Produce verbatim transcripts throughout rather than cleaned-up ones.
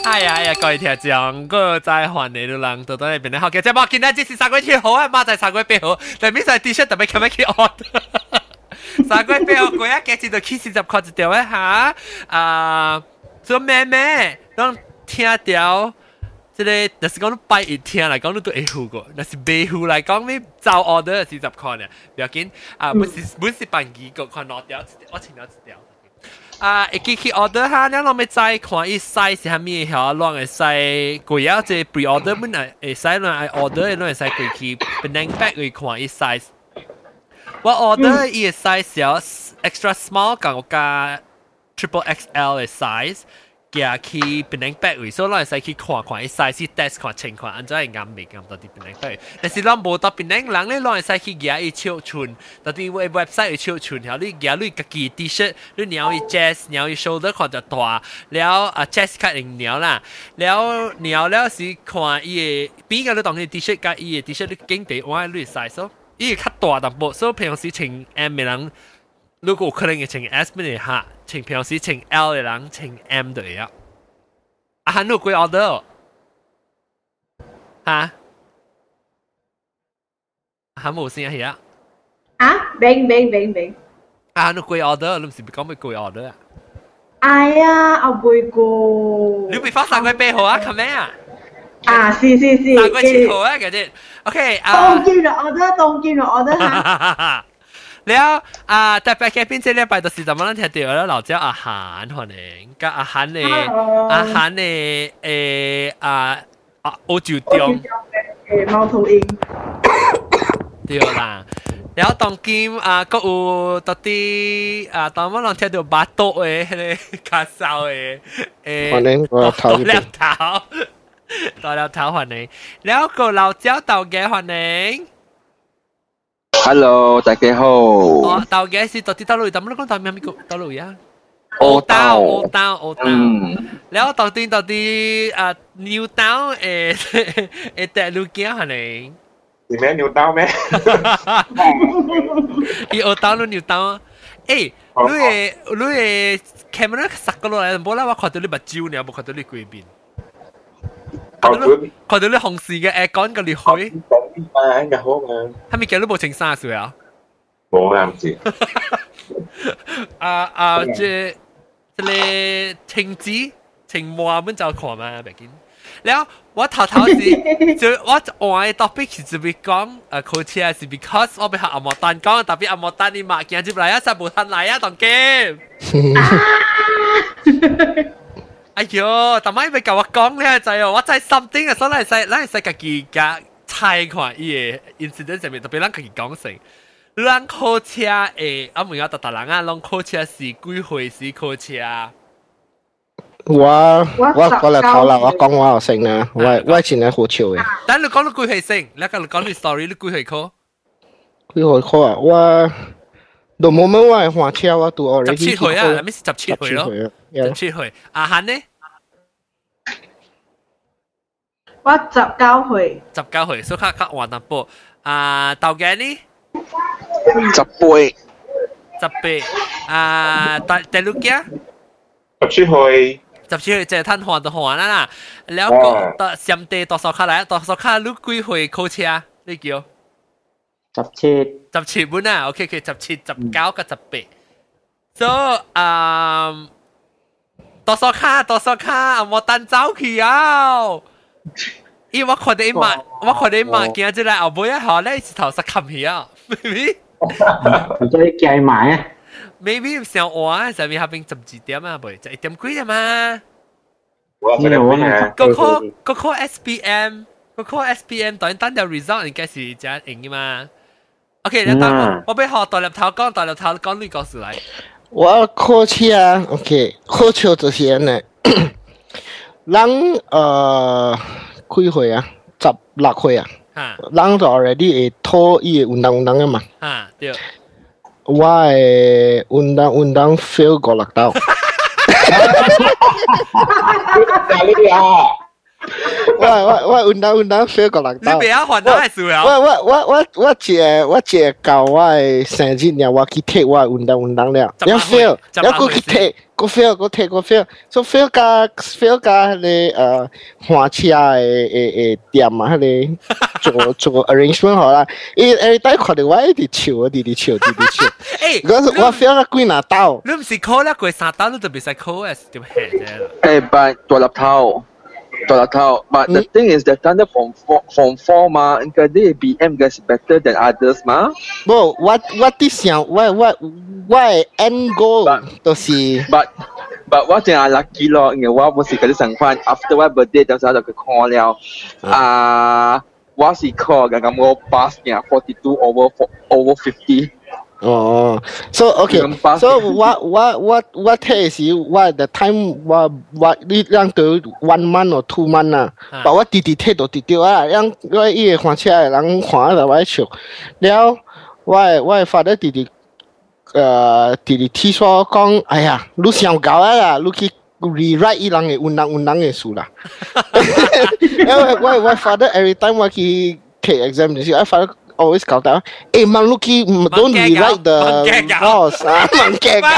哎呀哎呀，各位聽眾，我再換你都人到到呢邊咧，好嘅，即係我見到這是三個七號啊，馬仔三個八號，但係邊隻 T 恤特別咁樣去 order， 三個八號嗰一價錢就起四十塊一條嘅嚇，啊，做咩咩，當聽到。即係，但是講到拜一聽嚟講，都都會付過。但是未付嚟講，你就 order 四十塊呢，不要緊。啊，本是本是辦幾個，看攞掉，我請咗一條。啊，一記去 order 下，你攞咪再看伊 size 係咩嘢，攞嚟使貴啊！即 pre order 本來會使攞嚟 order，攞嚟使貴去 benang bag 去看伊 size。我 order 伊嘅 size 有 extra small，咁我加 triple X L 嘅 size。寄去 benang bag 位，所以攞嚟使去看看，伊 size test 看情況，安怎會啱未啱到啲 benang bag。但是攞無到 benang 人咧，攞嚟使去寄伊尺寸，到啲 website 嘅尺寸，然後你寄你家己 T-shirt，你量伊 chest，量伊 shoulder 看就大，了啊 chest 較硬量啦，了量了是看伊嘅邊個你當伊 T-shirt 甲伊嘅 T-shirt 你經地換你 size 咯，伊較大淡薄，所以平時穿 M 嘅人，如果可能會穿 S 咪下。穿平時穿 L 嘅人穿 M 就會啊！啊，你有幾 order？ 嚇？嚇冇聲係啊！ 啊，明明明明。 啊，你幾 order？你唔是講咩幾 order 啊？ 哎呀，我背過。 你未發三個八號啊？琴日啊？ 啊，是是是。 三個七號啊，嗰啲。OK 啊。 當見咗 order， 當見咗 order 嚇。 แล้วอ่าแต่ไปแค่พิเศษเนี่ยไปตัวสีดำมันนั่นเดียวแล้วเราจะอาหารหัวหนึ่งก็อาหารในอาหารในเออ่าอ่าโอจูเตียงเออ貓頭鷹เดียวล่ะแล้วตอนกินอ่าก็อูตอนที่อ่าตอนมันลองเที่ยวดูบาโต้เอเลยคาซาวเอเอตัวเล็บเท้าตัวเล็บเท้าหัวหนึ่งแล้วก็เราเจ้าเต่าแก่หัวหนึ่ง Hello， 大家好。 哦，豆嘅是到底豆類，咁你講豆咩咪個豆類啊？烏豆，烏豆，烏豆。嗯。然後到底到底啊，牛豆誒誒大陸嘅係咪？ 係咩牛豆咩？ 伊烏豆咯牛豆。誒，你誒你誒 camera 十個落嚟，冇啦，我看到你目睭，你有冇看到你鬼邊？看到你看到你紅事嘅誒講個裂開。 啊，應該好嘛？ 係咪叫你冇穿衫水啊？ 冇啦，唔知。 啊啊，即即係情紙情話本就看嘛，別見。แล้ว我頭頭是就我我嘅 topic 是會講誒考車是 because 我俾學阿莫丹講，特別阿莫丹你馬見接嚟啊，實冇ทัน嚟啊，當 game。哎呦，但係咪教我講咧就係我真係 something 啊，所以嚟使嚟使家己家猜看伊嘅 incident 上面，特別咱家己講成，咱考車誒，啊唔要特特人啊，咱考車是幾歲時考車？ 我我過嚟頭啦，我講我又成啦，我我前係好潮嘅。 但你講你幾歲成？你講你講你 story，你幾歲考？ 幾歲考啊？我到冇乜我係換車，我到 already 十七歲啊，你咪十七歲咯，十七歲。阿漢呢？ 我十九歲。 十九歲，所以較較換淡薄。啊，豆嘅呢？ 十八。 十八。啊，大大陸嘅？ 十七歲。 十七歲即係攤換就換啦啦。แล้วก็ต่อ上地多少卡嚟？多少卡你幾歲考車？你叫？ 十七。 十七本啊 ，OK OK， 十七、十九กับ十八。so 啊，多少卡？多少卡？我單走去啊！因為我看到伊媽，我看到伊媽見咗嚟後尾一下咧，是頭實冚去啊 ，maybe。 你再計埋啊 ？maybe 上岸上面下邊十二點啊，唔就一點幾啊嘛。 我真係唔知。 個科個科 S P M， 個科 S P M 當單條 result 應該是真贏嘅嘛。OK， 你等我俾學大粒頭講，大粒頭講呢個事嚟。 我考車 ，OK， 考車就是咁嘅。咱呃幾歲啊？十六歲啊。咱就 already 會拖伊個運動運動嘅嘛。 啊，對。 我誒運動運動 fail 過六道。 哪裡啊？ 我我我運動運動 feel 個人你不要還到係輸啊！ 我我我我我借我借教我嘅生日呢，我去睇我運動運動了，有 feel，有個去睇，個 feel 個睇個 feel，so feel 加 feel 加你誒花車嘅誒誒店啊，你做做 arrangement 好啦，誒誒，但係看到我一直笑，一直笑，一直笑。誒，我 feel 個幾拿刀。 你唔是 call 咧，佢三刀你就別使 call 誒，點 hea 啫？ 誒，but 大粒頭。大粒頭 but the thing is that under form four form four 嘛，應該啲 B M 嘅 better than others 嘛。 不，我我啲想我我我 end goal 就是 but but 我淨係 lucky 咯，因為我冇時嗰啲成分 after 我 birthday 嗰時候就去 call 了，啊，我是 call 嘅，咁我 pass 嘅 forty two over over fifty。 哦 ，so OK，so 我我我我睇時我 the time 我我你讓到 one month or two month 啦，把我弟弟睇到弟弟啊，讓我伊個看車嘅人看到我笑，了我我發覺弟弟誒弟弟提說講，哎呀，你上搞啊啦，你去 rewrite 伊人嘅運動運動嘅書啦，因為我我發覺 every time 我去睇 exam 時，我發覺。Always 搞到，誒，萬路基 don't rewrite the laws 啊，萬嘅搞，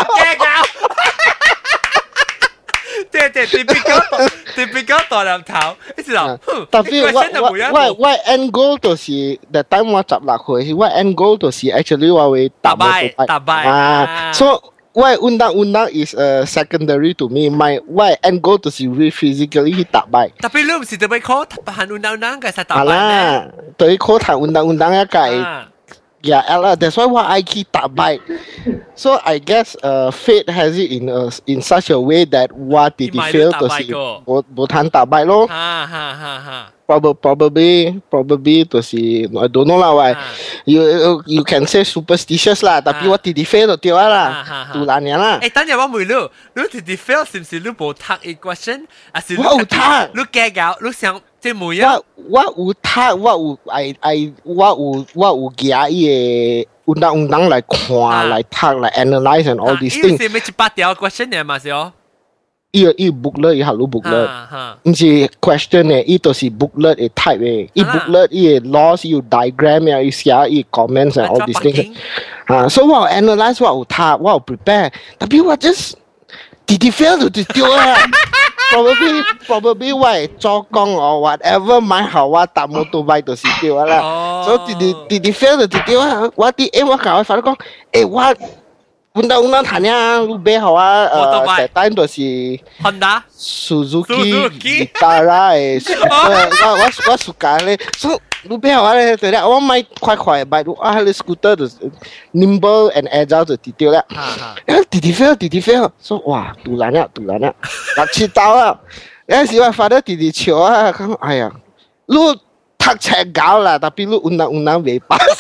對對 ，typical typical 大粒頭，你知道？ 特別我我我我 end goal 就是，the time 我十六歲，我 end goal 就是 actually 我會打敗打敗啊，所以。我運動運動 is a secondary to me. My 我 end goal 就是 really physically 去打敗。 特別你唔是特別考行運動運動嘅實打敗啦，對考行運動運動一屆，呀，啦 ，that's why 我愛去打敗。So I guess 呃 fate has it in a in such a way that 我弟弟 fail 就是冇冇談打敗咯。 哈哈哈哈。 Probably, probably, probably 就是 I don't know 啦，喂，you you can say superstitious 啦，tapi 我弟弟 fail 就掉啦，杜蘭年啦。 誒，等陣我問你，你弟弟 fail 是唔是你冇讀 equation？還是我有讀， 你計較，你想即係每樣？ 我我有讀，我有 I I 我有我有夾伊個運動運動來看、來讀、來 analyze and all these things。 伊是咪一百條 question 嚟嘛？是哦。 伊伊 booklet 伊係攞 booklet，唔是 question 嘅，伊都是 booklet 嘅 type 嘅，伊 booklet 伊 laws 伊 diagram 啊，伊寫伊 comments and all these things。啊，所以我 analyze 我有讀，我有 prepare，特別我 just 弟弟 fail 就丟啊。probably probably 我係做工哦 whatever 買好我搭摩托車就是丟啦。所以弟弟弟弟 fail 就丟啊，我啲誒我教我發覺講，誒我。運動運動談呀，你買好啊？誒，第單就是 Honda、 Suzuki、Vitara 誒，我我我暑假咧，所以你買好啊咧，對啦，我買快快嘅 bike，我係 scooter 就 nimble and agile 就跌掉啦。誒，跌跌 fail， 跌跌 fail，所以哇，杜蘭啦，杜蘭啦，六七刀啊！有時我發到弟弟笑啊，講哎呀，你讀冊搞啦，但係你運動運動未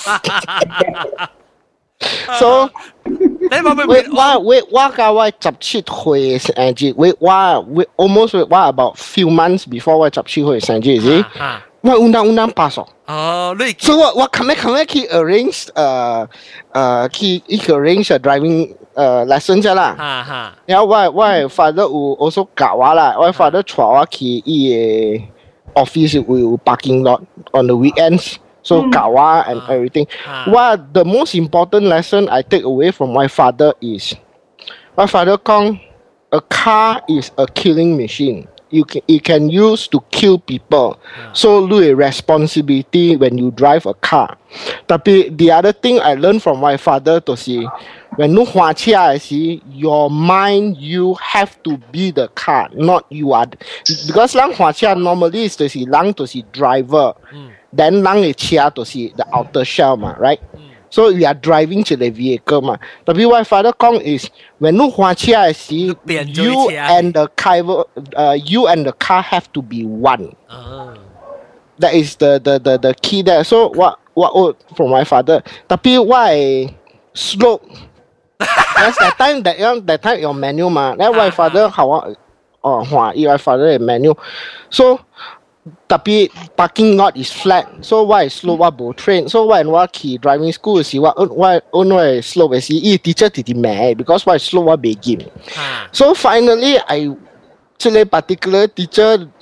pass。So， 我我我我教我十七歲生日，我我我 almost 我 about few months before 我十七歲生日時，我運動運動 pass 咗。 哦，你所以我我琴日琴日去 arrange 誒誒去一個 arrange driving 誒 lesson 啫啦。哈哈。然後我我 father 有 also 教我啦，我 father 帶我去伊個 office 有 parking lot on the weekends。So kawa and everything. What the most important lesson I take away from my father is, my father kong, a car is a killing machine. You can it can use to kill people. So do a responsibility when you drive a car. Tapi the other thing I learned from my father to see, when you 開車時 your mind you have to be the car, not you are. Because 人開車 normally 就是人就是 driver. Then 人嘅車就是 the outer shell 嘛 ，right？ So we are driving to the vehicle 嘛。特別我 father 講 is when 你開車時 ，you and the car， uh, you and the car have to be one. That is the the the the key there. So 我我 from my father， 特別我係 slope。That's that time that young that time 用 manual 嘛，那我 father 好啊，哦，話伊我 father 係 manual， so。Tapi parking lot is flat, so why slope 我冇 train, so when 我去 driving school 時我我我我 slope 時，伊 teacher 直直罵 because 我 slope 我未見，so finally I 即個 particular teacher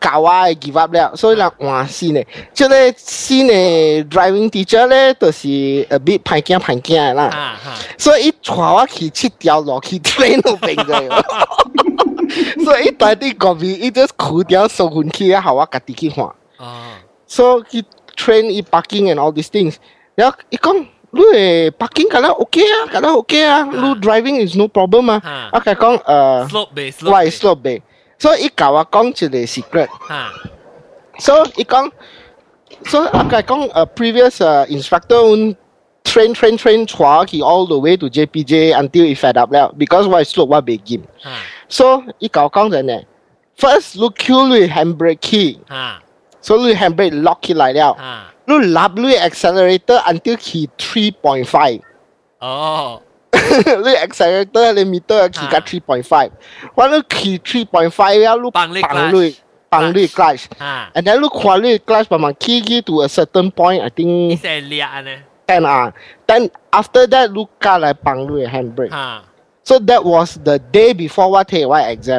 教我 give up 了，所以人換新嘅。即個新嘅 driving teacher 咧，就是 a bit 歹驚歹驚嘅啦。所以伊帶我去七條路去 train 到邊個，所以伊大啲嗰邊伊just 苦掉收回去啊，後我家己去換。所以佢 train 伊 parking and all these things。然後伊講。你 parking 咁樣 OK 啊，咁樣 OK 啊，你 driving is no problem 啊。我佢講誒 slope base， why slope base， 所以伊教我講一個 secret。所以伊講，所以我佢講誒 previous instructor train train train 帶去 all the way to J P J until 伊 fed up 了 ，because why slope 我未見。所以伊教我講真嘅 ，first 你 cue 你 handbrake key， 所以你 handbrake lock 起來了。lu lap lu accelerator until key three point five. Oh. Lu accelerator le meter key ka three point five. When lu key three point five 了 lu 放放lu 放lu clutch. And then lu 看lu clutch 慢慢 key key to a certain point I think 係叻呢 ten啊 then after that lu 加來放lu handbrake. So that was the day before 我 take 我 exam.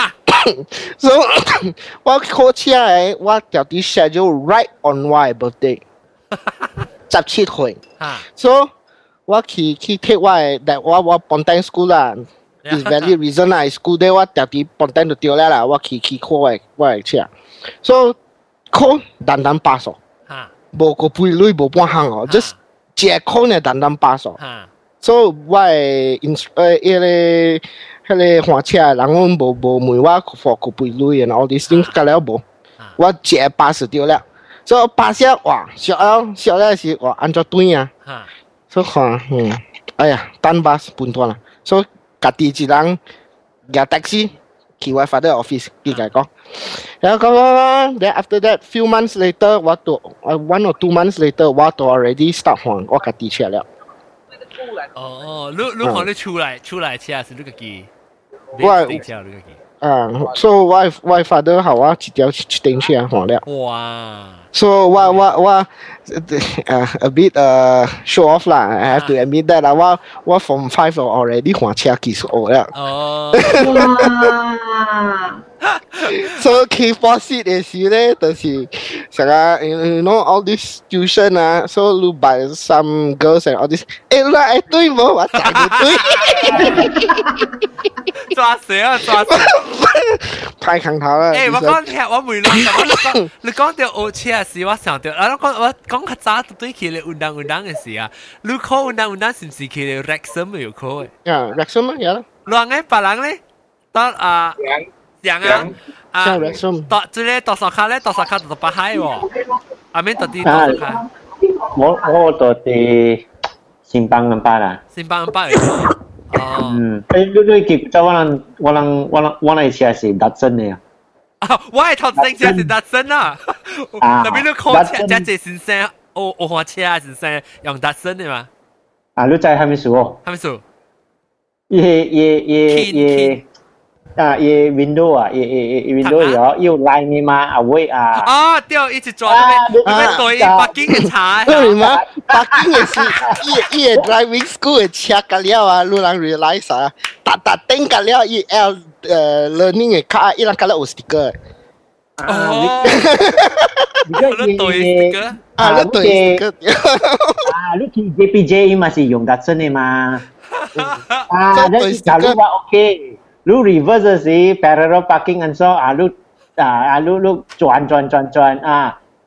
So 我考車誒，我條啲 schedule right on my birthday， 十七歲。So 我去去 take 我誒，但我我 Pontian school 啦 ，is very reason 啦 ，school day 我條啲 Pontian 就掉啦啦，我去去考誒我誒車。So 考單單 pass 哦，無個背累無半行哦 ，just 只考呢單單 pass 哦。So 我誒 ins 誒迄個。迄個換車，人講無無問我課個背累 and all these things， 隔了無，我直接 pass 掉了。所以 pass 了，哇，小了小了是哇，按照對啊。所以看，嗯，哎呀，單 pass 半段啦。所以家己一人駕 taxi 去我 father office 佢講講，然後講講，then after that few months later，我都 one or two months later，我都 already start 換我家己車了。 哦，你你看你出來出來車是你個機。 我啊，所以我我 father 好我一條一頂車換了。 哇！ 所以我我我啊 a bit 呃 show off 啦 ，I have to admit that 啦。我我 from five already 換車技術學了。 哦。 哇！ So 去 four seat 嘅時咧，就是成個 you know all this tuition 啊 ，so 你 by some girls and all this， 誒啦誒對冇，我真係對。 抓死啊！抓死！ 太強頭啦！ 誒，我講聽，我未諗到，你講你講到學車時，我想到，我講我講較早對佢哋運動運動嘅時啊，你考運動運動是唔是佢哋 Wrexham 有考嘅？ 啊 ，Wrexham 啊，有啦。 兩個別人咧，到啊，兩啊，啊，到即係多少卡咧？多少卡到八海喎？阿面到底多少卡？ 我我到底新邦人巴啦。 新邦人巴嚟。哦， 嗯，誒，你你記得我能我能我能我那車是達真嘅啊！ 啊，我係頭先車是達真啊！特別你考車，即係先生，我我學車先生用達真嘅嘛？ 啊，你知係咪數哦？ 係咪數？ 伊伊伊伊啊，伊 window 啊，伊伊伊 window 有有 line 嘅嘛？啊喂啊！ 啊，對，一直轉咩？咩對北京嘅茶？ 對嘛？北京嘅是伊伊 driving school 嘅車架了啊，路人 realize 啊，搭搭頂架了伊 L 誒 learning 嘅卡，伊人架了有 sticker。 哦，你對 sticker？ 啊，你對 sticker。 啊，你去 J P J 嘛是用達真嘅嘛？啊，你假如話 OK。lu reverse 是 parallel parking อันซ้ออ่ะ lu อ่า lu lu จวนจวนจวนจวนอ่า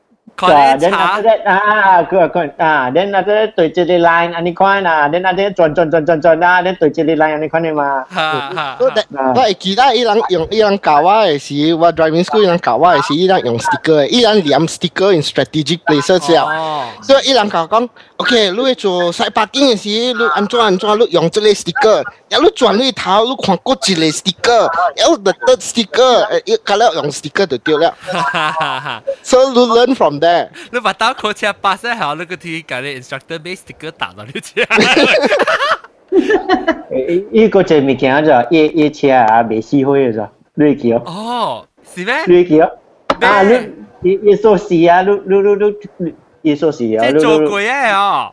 then after that อ่าก็ก็อ่า then after that ตัว jelly line อันนี้ค่อยอ่ะ then after that จวนจวนจวนจวนจวนอ่ะ then ตัว jelly line อันนี้ค่อยมาก็แต่ว่า其他伊人用伊人教我嘅時，我 driving school 伊人教我嘅時，伊人用 sticker， 伊人黏 sticker in strategic places 了，所以伊人教講 ，OK， 你去做 side parking 嘅時，你安怎安怎，你用這個 sticker， 然後你轉你頭，你看過一個 sticker， 然後 the third sticker， 誒，咁樣用 sticker 就對了。So you learn from there。 你把刀考車 pass 後，你個啲嗰啲 instructor base sticker 打到你車。 呢個就物件就一一車啊，未死灰嘅咋，你記哦？ 哦，是咩？ 你記哦？啊，你你你說是啊，你你你你你說是啊？ 即係做過嘢哦。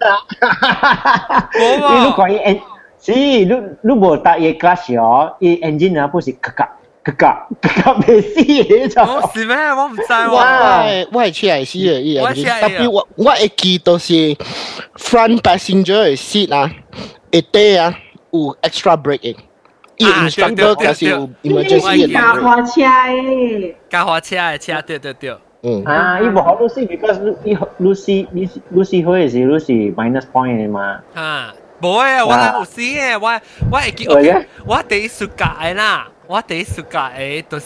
冇啊！你講嘢，是你你冇搭嘢 class 哦，伊 engine 啊不是咔咔， 格格格未死嘅就。 哦，是咩？我唔知喎。 我我係車係死嘅，依樣嘢。特別我我會記到是 front passenger 嘅 seat 啊，一底啊有 extra brake 嘅。伊 instructor 就是有 emergency 嘅。 架貨車嘅。 架貨車嘅車，對對對。 嗯。啊，伊無好 Lucy because 伊 Lucy Lucy 開嘅時 Lucy minus point 嘅嘛。 啊，冇誒，我係有死嘅，我我會記 OK， 我第一暑假嘅啦。我第一暑假誒就是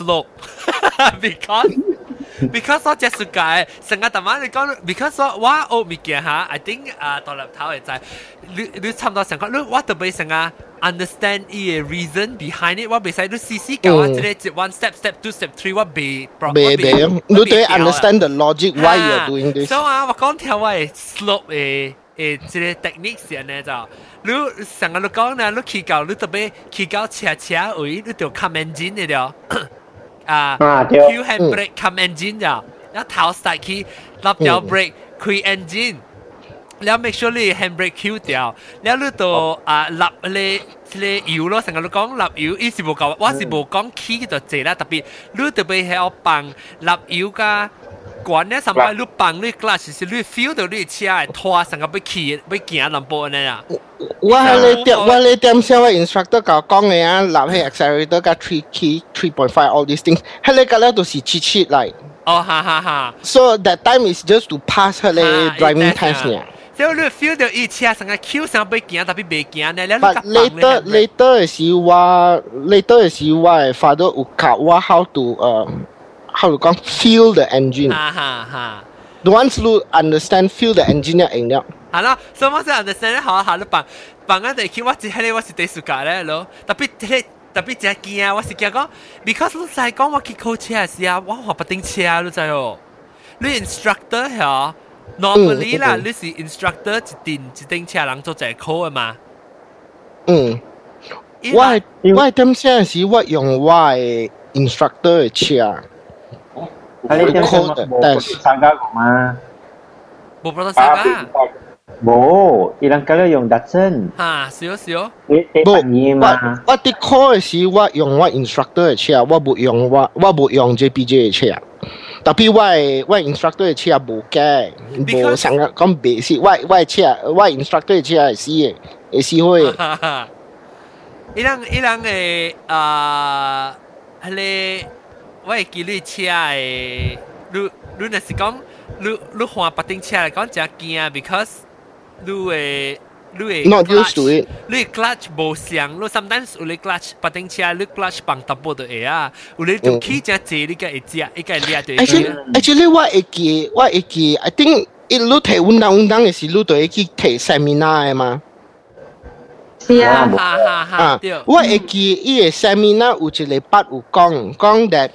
slope，because because 我只暑假誒，成日特晚你講 ，because 我我學物件嚇 ，I think 啊獨立頭會知，你你差唔多成個，你我特別成日 understand 伊嘅 reason behind it，我未使你試試教我即係 one step step two step three 我未未未，你對 understand the logic why you are doing this。 所以啊，我講條我係 slope 誒誒即係 technique 先咧就。你成日你講咧，你騎到你特別騎到車車位，你就 come engine 嘅了，啊 ，Q handbrake come engine 咗，一頭曬去立掉 brake 開 engine，你要 make sure 你 handbrake Q 掉，你你就啊立你你油咯，成日你講立油，伊是無講，我是無講起就濟啦，特別你特別係要放立油㗎。管咧，上擺你放你 clutch 是你 feel 到你車係拖成個要起要行兩步呢啊！ 我係你點我你點先我 instructor 教講嘅啊，立起 accelerator 加 three key three point five all these things，係你個咧都是 cheat sheet 嚟。 哦，哈哈哈 ！So that time is just to pass 佢哋 driving test 嘅。 所以你 feel 到伊車成個 Q 上要行，特別未行呢，你 But later later 嘅時我 later 嘅時我係發到有教我 how to 誒。How to講 feel the engine？ 哈哈哈 ！Once you understand feel the engine 嘅應了。 係咯，所以我先 understand 咧，好好你放放緊地 Q， 我只係咧，我是第暑假咧咯，特別特特別只驚啊！我是驚講 ，because 你再講我去考車嘅時候，我學不定車，你知哦。你 instructor 係 normally 啦，你是 instructor 一定一定車人做就係考嘅嘛。 嗯，我係我係點車嘅時，我用我係 instructor 嘅車。 你點講冇參加過嗎？ 冇報到參加。 冇，ilang kali用 Datsun。 嚇，少少。 你你乜嘢嘛？ 我啲 call 嘅時，我用我 instructor 嘅車，我冇用我我冇用 J P J 嘅車。特別我我 instructor 嘅車冇嘅，冇成日講別事。我我車我 instructor 嘅車係死嘅，係死開。 伊人伊人誒啊，係你。我會記你車誒，你你若是講你你換別頂車嚟講真驚 ，because 你誒你誒 not used to it， 你 clutch 無像，你 sometimes 有你 clutch 別頂車，你 clutch 放 double 就會啊，有你條起真濟，你個會知，一個掠就會知。 Actually actually 我會記我會記 ，I think 一路睇運動運動嘅時，你都會去睇 seminar 嘅嘛。 是啊， 哈哈哈！ 我會記伊個 seminar 有一個八有講講 that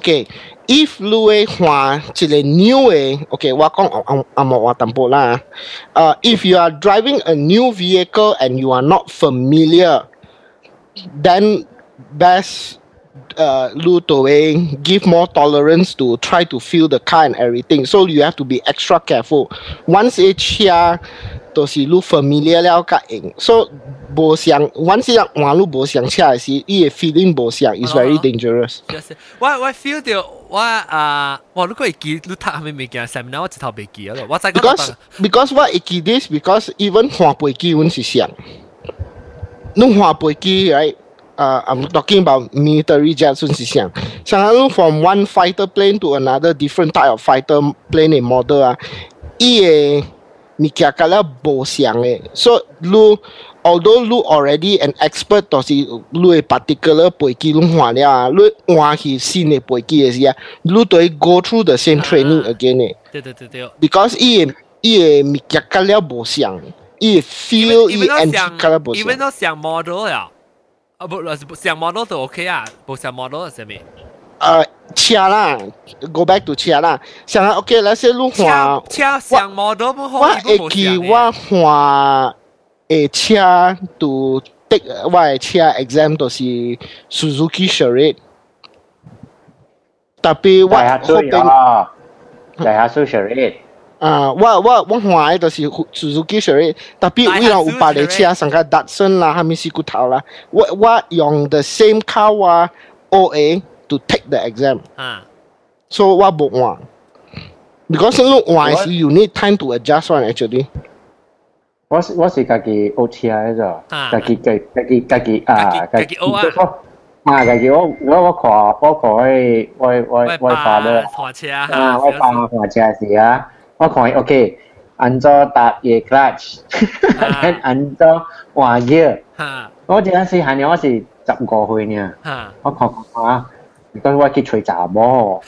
OK，if 你會換一個 new 嘅 OK， 我講我我冇話淡薄啦。呃 ，if you are driving a new vehicle and you are not familiar, then best 呃，你都會 give more tolerance to try to feel the car and everything. So you have to be extra careful. Once 一車都是你 familiar 了甲用 ，so 無像 once 一換你無像車嘅時，伊個 feeling 無像 is very dangerous。 我我 feel 到我啊，我如果會記你讀下面物件 seminar， 我一頭未記啊，我再講。 Because because 我會記 this because even 換飛機阮是像，你換飛機 right？Uh, I'm talking about military jets 是像，像你 from one fighter plane to another different type of fighter plane 嘅 model 啊，伊個物件甲了無像嘅，所以你 although 你 already an expert， 就是你嘅 particular 飛機你換了啊，你換去新嘅飛機嘅時啊，你都要 go through the same training again 嘅。 對對對對。 Because 伊個伊個物件甲了無像，伊個 feel 伊個 engine 甲了無像。 因為都像 model 呀。啊不，上 model 都 OK 啊，不上 model 係咩？ 呃，車啦 ，go back to 車啦，像 OK，那些你換車上 model 不好， 我會記我換誒車to take 我嘅車 exam 都是 Suzuki Charade， 特別我後邊， 大下 Charade。 啊，我我我換嘅就是 Suzuki Charade， 特別為了有別嘅車，像個 Datsun 啦，還咪是骨頭啦。我我用 the same car 啊， O A to take the exam. 啊 So 我冇換，because 你換時 you need time to adjust one actually. 我是我是家己 O T I 咗， 啊家己家家己家己啊， 家己學啊啊，家己我我我看我看我我我我爸咧， 滑車啊， 啊， 我爸滑車時啊，我看 OK，按照搭嘢 clutch，按照換嘢， 嚇我嗰陣時係我是十五歲呢， 嚇， 我看看啊，如果我去吹查某。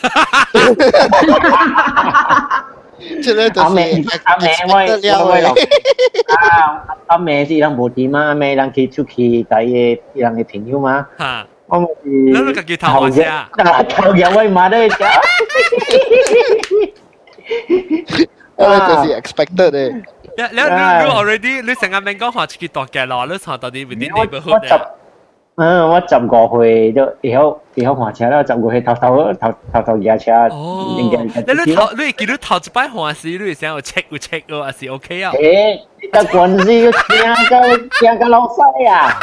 即係就阿妹阿妹我我我啊阿妹是人無點嘛，阿妹人去出去睇嘢人嘅朋友嘛， 嚇， 我咪你都家己頭滑車啊， 頭嘢我買得咗， 我就是 expected 嘅。 你你你 already 你成日明講話自己度嘅咯，你坐到啲 within neighborhood 咧。 嗯，我十五歲都以後以後換車啦，十五歲頭頭頭頭頭廿車。 哦，你你頭你見到頭一擺換時，你想要 check 要 check 咯，還是 OK 啊？ 誒，得關係要聽個聽個老細啊！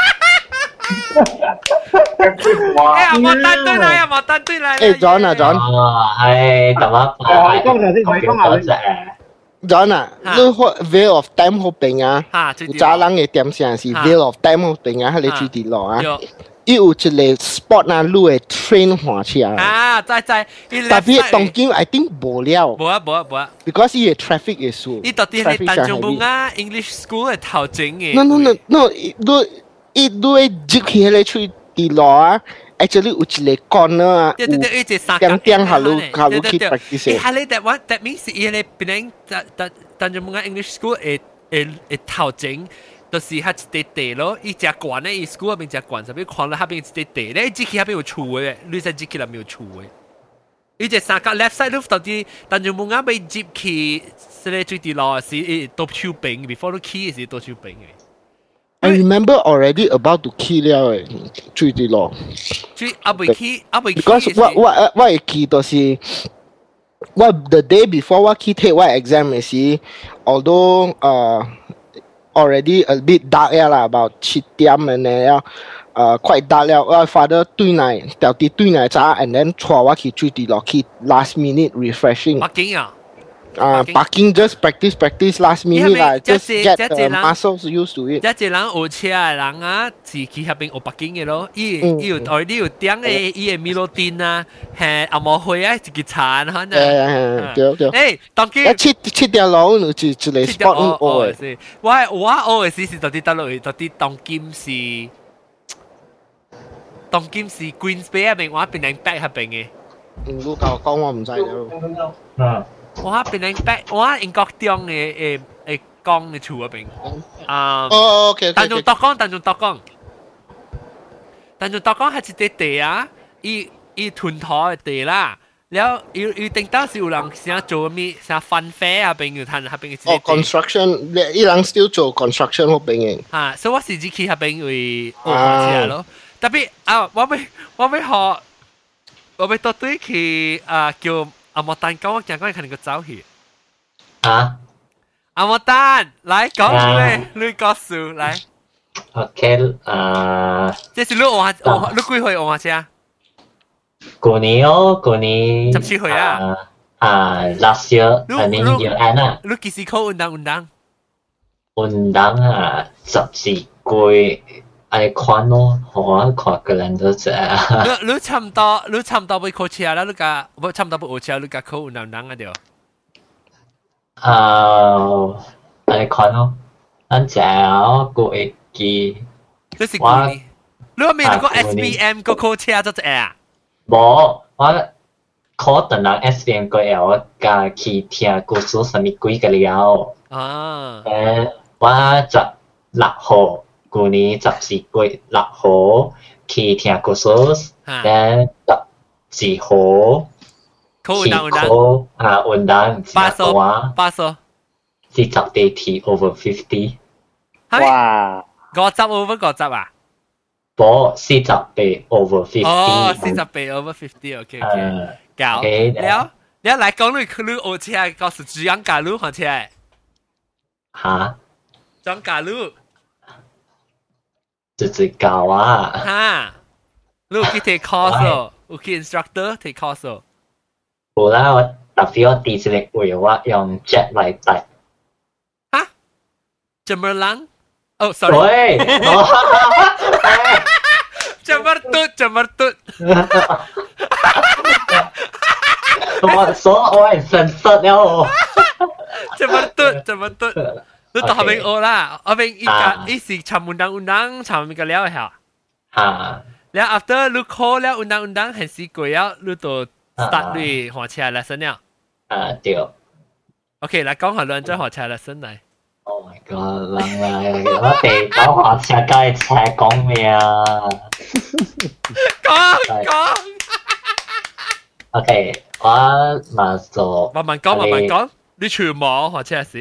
哎呀，冇單對嚟啊，冇單對嚟。 誒，John 啊，John。 哦，係咁啊， 我講頭先，我講下嗰隻。 John 啊，你學 Veil of Time 好平啊，有早人嘅點先是 Veil of Time 好平啊，喺你最地落啊，伊有一個 spot 啊，你會 train 換車啊， 啊，在在， 特別東京 I think 無了， 冇啊冇啊冇啊 ，because 伊嘅 traffic 嘅數， 伊到底係單中部啊 English school 嘅頭前嘅。 no no no no，你伊你會接起喺你最地落啊。Actually 有一個 corner 啊， 對對對，一隻三點點下路下路去 practice。 係你 that one that means 伊咧邊個但但就冇講 English school 誒誒誒頭前，就是係一地地咯，伊隻管咧，伊 school 入邊隻管，上邊看到下邊一地地咧，只佢下邊有厝嘅，你實只佢入邊有厝嘅。伊隻三角 left side 都到底，但就冇啱被接去，即係最地落是誒到手柄 ，before 都 key 是到手柄嘅。 I remember already about to key 了誒，最地落。 最阿未 key 阿未 key。 Because 我我我嘅 key 就是我 the day before 我 key take 我 exam 嘅時 ，although 誒 already a bit dark 啦，about 七點嘅咧，誒 quite dark 了，我 father 對嚟，掉啲對嚟咋 ，and then 坐我去最地落去 last minute refreshing。 北京啊！ 啊 ，parking just practice practice last minute 啦，just get the muscles used to it。 一隻人學車嘅人啊，是去下邊學北京嘅咯。伊伊有already有點嘅伊嘅 melody 啊，係阿毛會啊，一個殘可能。 誒對對。 誒，當佢一七七條路就就就嚟 spot 我嘅。我我我嘅時是到底得落去，到底當今是當今是 Queens Bay 入邊，我變成 back 入邊嘅。 唔好教我講，我唔知咯。 嗯。 我變成 back，我英國中嘅誒誒講嘅厝入邊。啊。 哦 ，OK。 但仲多講，但仲多講，但仲多講係一啲地啊，伊伊屯台嘅地啦。แล้วอยู่อยู่ติงต้าสิ有人想做咩想分飛啊邊有攤下邊嘅哦 construction 伊人 still 做 construction 好邊嘅啊所以我是只去下邊會學下咯特別啊我咪我咪學我咪到對去啊叫阿莫丹講我講講佢哋個走去啊阿莫丹來講你你告訴來 OK 啊這是你學學你幾歲學車舊年哦，舊年十四歲啊！ 啊，last year，今年 year end 啊。 你幾時考運動運動？ 運動啊，十四歲，愛看咯，我看個人都知啊。 你你差唔多，你差唔多要考車啦，你個不差唔多要學車，你個考運動運動啊條。 啊，愛看咯，咱只我個會記。 你是舊年？你話未那個 S B M 個考車做只啊？ 冇，我考等人 S B M 個嘢，我家去聽故事什麼幾個了。 啊。 誒，我十六號，舊年十四歲六號去聽故事，誒十四號考運動運動啊運動， 八數八數， 是十地題 over fifty。 哇！ 五十 over 五十啊？ 冇四十倍 over fifty。 哦，四十倍 over fifty，OK OK。搞，了，你來講你你學車，告訴主人家路學車。 嚇？ 張家路。 直直教啊！ 嚇！ 你有去 take course 哦，有去 instructor take course 哦。 冇啦，我特別我第一個會我用 jet 嚟帶。 嚇 ？Cemerlang？哦 ，sorry。 喂， Cemertut Cemertut。 我所我係神實了。 Cemertut Cemertut。你讀下邊學啦，下邊依家依時尋undang-undang尋個了下。 嚇。 แล้ว after 你 call แล้ว undang-undang เห็นสิกวยแล้ว你ตัว start ด้วยหัวเชียร์ lesson แล้วอ่าเดี๋ยวโอเค嚟講下兩張หัวเชียร์ lesson 嚟 Oh my god 諗嚟我哋講หัวเชียร์梗係請講咩啊講講 OK 我มา做慢慢講慢慢講你全冇หัวเชียร์สิ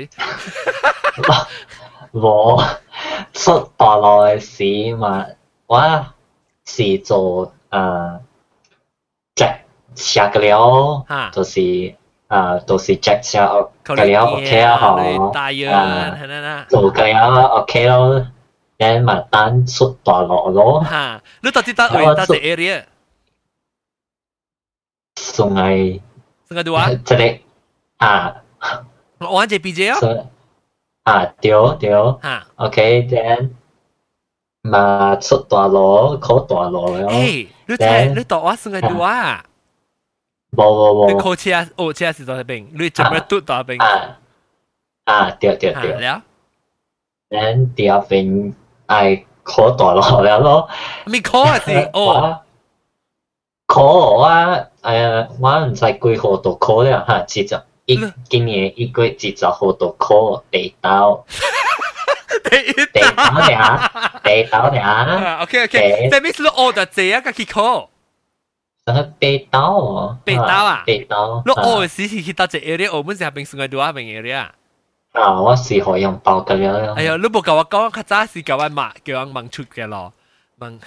我出大陸嘅時嘛我是做呃 Jack 下個了，就是呃都是 Jack 下個了 OK 啊嗬， 大約係啦， 做個了 OK 咯，然後咪單出大陸咯。 嚇，你到底到位到啲 area？ 仲係仲係點啊？ 即係啊， 我玩 J P J 啊？ 啊，對對，OK，then。嘛出大陸，考大陸了。 誒，你睇你讀我算係讀啊？ 冇冇冇。 你考車哦，車是在邊？你做咩讀到邊？ 啊啊，對對對。 了。 然第二邊係考大陸了咯。 咪考啊是哦。 考啊，誒，我唔知幾號度考了嚇，至少一今年一個月至少號度考地道。地道呀，地道呀。 OK OK，即係咩事？我就這一個去考。 地道哦。 地道啊。 地道。 你我嘅時去到這 area，澳門是係邊算係多啊邊 area？ 啊，我是可用包嘅了。 哎呀，你冇教我講，較早是教我問，叫我問出嘅咯，問。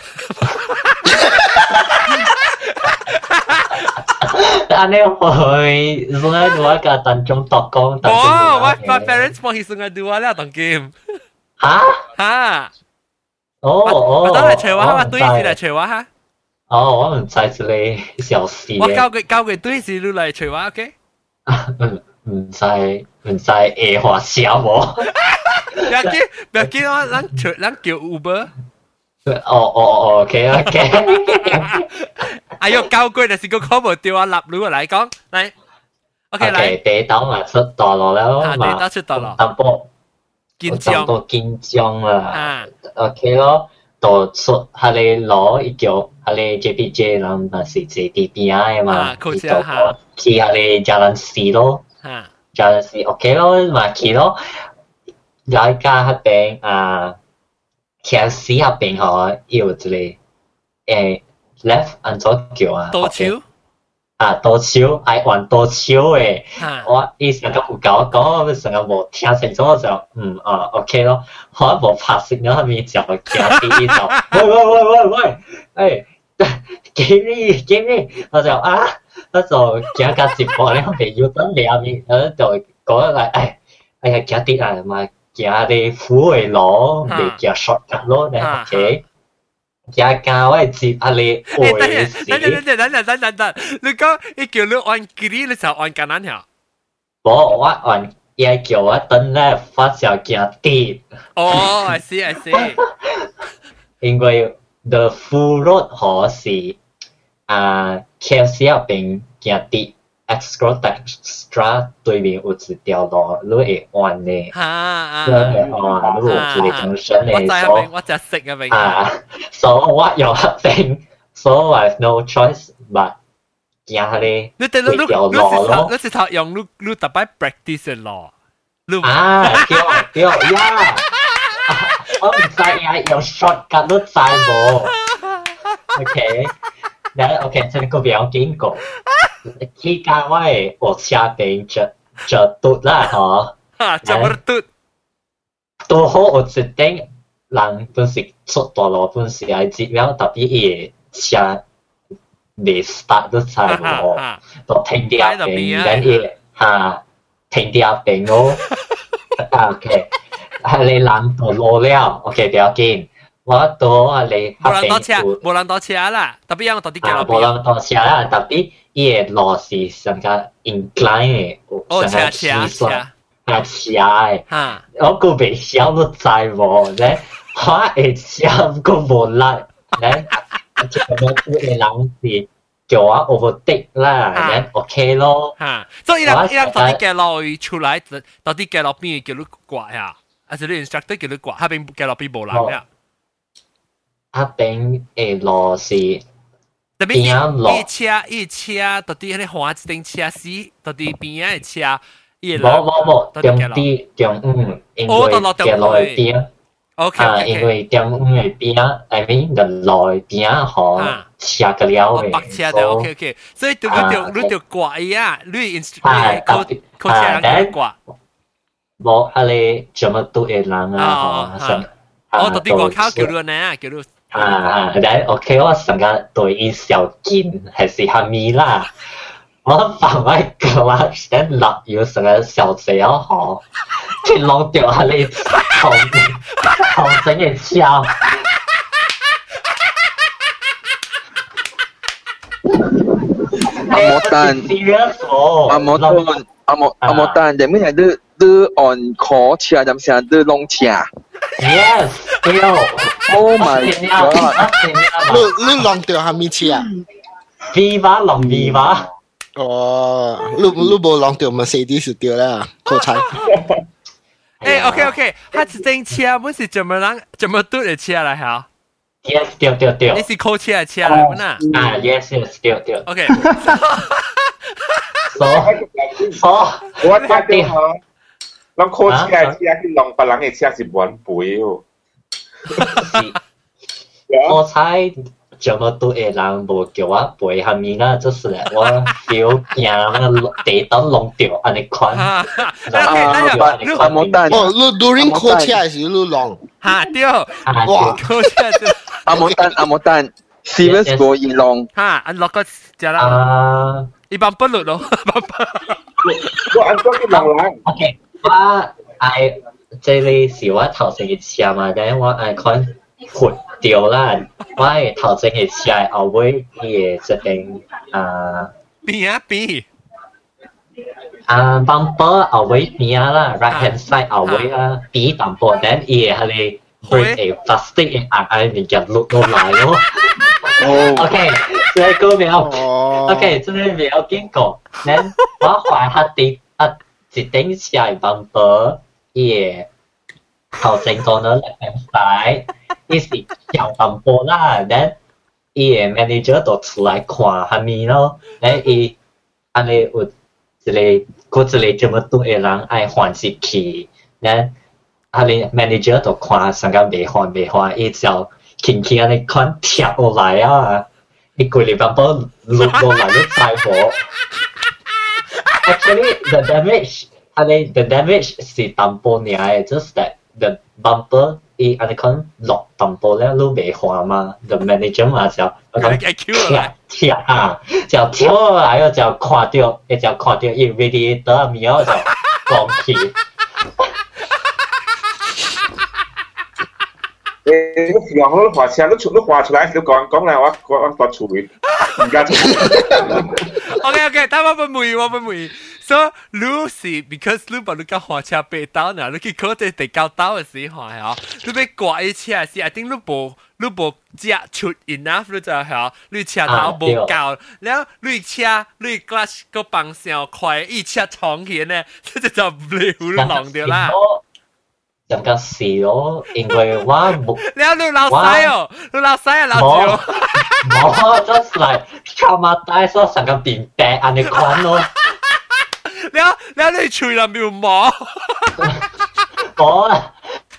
安尼會算係多個當中讀講。 哦，我 my parents 幫佢算係多啦，當 game。 嚇嚇！ 哦哦， 我等嚟隨話，我對時嚟隨話嚇。 哦，我唔知你小事。 我教佢教佢對時你嚟隨話 ，OK？ 唔唔知唔知會話笑無？ 不要緊，不要緊，我咱隨咱叫 Uber。 哦哦哦 ，OK OK。 哎呦，教佢就是個 call 掉啊，立亂嚟講，嚟 ，OK 嚟。 地道嘛出大陸啦嘛， 地道出大陸。 淡薄。 緊張到緊張啦 ，OK 咯，到出下你攞一叫下你 J P J 人咪是坐啲邊啊嘛，去到去下你加蘭士咯，加蘭士 OK 咯，咪去咯，來家下邊啊，其實試下邊可有一個誒 left 按怎叫啊？ 倒手。 啊，倒手，愛玩倒手誒，我以前咁有教我講，我成日冇聽清楚，我就嗯啊 OK 咯，我冇拍攝咗後面就驚啲就，喂喂喂喂喂，誒，給你給你，我就啊，我就驚架接播咧，未要等你後面，我就講嚟，誒，哎呀驚啲啊，咪驚你苦嘅攞，未驚 shortcut 咯，你 OK。家教我接下你會事。 等等等等等等等等，你講你叫你按 green，你就按橄欖條。 我我按也叫我等咧發小驚跌。 哦 ，I see I see。 因為 the full road 可是啊 ，K F C 入邊驚跌 ，extra extra 對面有一條路，你會按呢？ 啊啊！ 你會按，你有一個中心嘅。 我知啊，我就識啊，明。 啊，所以我用嗰邊，所以 I have no choice but 驚你。 你哋你你你是頭你是頭用你你特別 practice 嘅咯。 啊，對對呀！我唔知呀，用 shortcut 都知冇。OK。然後 OK，這個比較經過。期間我係我車邊就就嘟啦，嗬。 啊，就唔嘟。 都好，我決定人本時出大陸本時係接了特別嘢車未 start 都差唔多，就停啲入邊，然後嚇停啲入邊咯。OK，係你人到落了 ，OK 不要緊。 我到啊你無人多車，無人多車啦，特別樣到啲啊，無人多車啦，特別伊個路是上個 incline 嘅， 哦，車車車， 係車嘅， 嚇， 我個未曉都知喎，咧我會曉個無力，咧即係我個人是叫我 overtake 啦，咧 OK 咯， 嚇，所以伊人伊人到啲嘅路出來，到啲嘅路邊叫你掛呀，還是你 instructor 叫你掛，下邊嘅路邊無人呀。 啊邊誒路是特別伊車伊車到底迄個花一頂車死，到底邊仔嘅車，伊無無無中啲中午，因為嘅路嘅邊 ，OK 啊，因為中午嘅邊，I mean 嘅路嘅邊可車個了嘅， 白車就 OK OK，所以就你就你就掛伊啊，你 instructor 靠靠車人掛， 無啊你做乜都會人啊，嗬， 我到底掛靠叫你呢，叫你。 啊啊，然後 OK， 我成個對伊小見還是下面啦，我放喺個話先落要成個小姐好，去弄掉下你頭頭整嘅笑。 阿莫丹，阿莫丹，阿莫阿莫丹，人咩係都都按 call 車，就成都弄車。 Yes，對。 Oh my god！ 你你浪掉下面車啊 ？Viva 浪 Viva。 哦，你你冇浪掉咪四 D 就掉啦，好彩。 誒 ，OK OK，他這輛車本是怎麼人怎麼對的車嚟嚇 ？Yes，對對對。 你是靠車的車嚟乜啊？ 啊 ，yes yes，對對。 OK。 所所我發現嗬，咱靠車嘅車去弄別人嘅車是滿背喎。 我猜怎麼都會人無叫我背下面啦，就是我 feel 驚地當弄掉安尼款。 阿莫丹， 哦，你 during 靠車還是你浪？ 嚇對， 哇， 靠車阿莫丹阿莫丹 ，serious 過伊浪。 嚇，安落個隻啦。 啊， 一般不落咯， 我按咗啲浪浪。 OK，我係。這裡是我頭先嘅車嘛，但我愛看活掉啦。我係頭先嘅車係後尾嘅這邊啊邊啊邊啊 bumper 後尾邊啊啦 ，right hand side 後尾啦，邊 bumper，但伊係你 break 嘅 plastic 嘅硬硬面夾落落來咯。OK，這個沒有 ，OK，這個沒有見過。但我懷下啲啊一頂車係 bumper。伊頭先講到 left hand side，伊是跳淡薄啦，然伊個 manager 就出來看下面咯，然伊安尼有一個嗰一個這麼多個人愛換一去，然安尼 manager 就看上個未換未換，伊就輕輕安尼看跳落來啊，伊規日淡薄落落來都知無。Actually, the damage. I mean, the damage 是淡薄爾嘅 ，just that the bumper 伊安尼講落淡薄咧，都未換嘛。The manager 嘛就跳跳啊，就跳落來，就看到，一就看到伊 ready 得面就講起。 誒，你用嗰個滑車，你出你滑出來，你講講嚟，我我我讀出嚟，而家。 OK OK，但我唔會，我唔會。So 你是 because 你把你個滑車背到呢，你去考啲地較到嘅時候係你俾掛一車時，I think 你冇你冇隻出 enough， 你就係你車頭冇夠，然後你車你 glass 個方向快，一車衝起呢，這就就唔了浪掉啦。 咁嘅事咯，因為我冇。 你有你老細哦，你老細啊老趙。 冇，just like traumatized 咗成個變病安尼款咯。 你啊，你啊，你吹啦苗毛。 冇啊。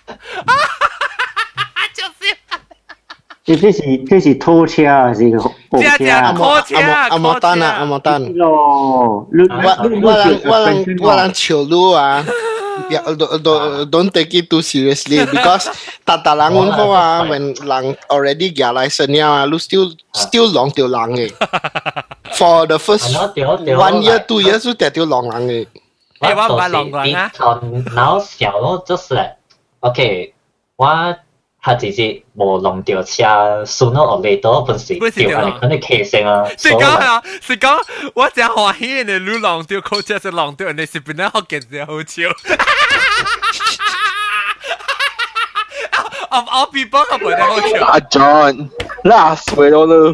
就是。 這這是這是拖車還是貨車？ 阿摩車， 阿摩丹啊，阿摩丹。 咯，你我我人我人我人潮路啊。Yeah, don't, don't, don't take it too seriously because tata lang unfo ah when lang already get license ya, lu still still long till lang eh. For the first one year, two years, lu still long lang eh. 你話唔係浪浪啊？ 從腦小咯，就是 OK，我他直接無弄掉車，sooner or later 本時掉你肯定騎性啊。 是講啊，是講我真歡喜你擼弄掉，佢只是弄掉，人哋是邊咧學嘅就好笑。Of all people，我覺得好笑。 阿 John，辣死我了！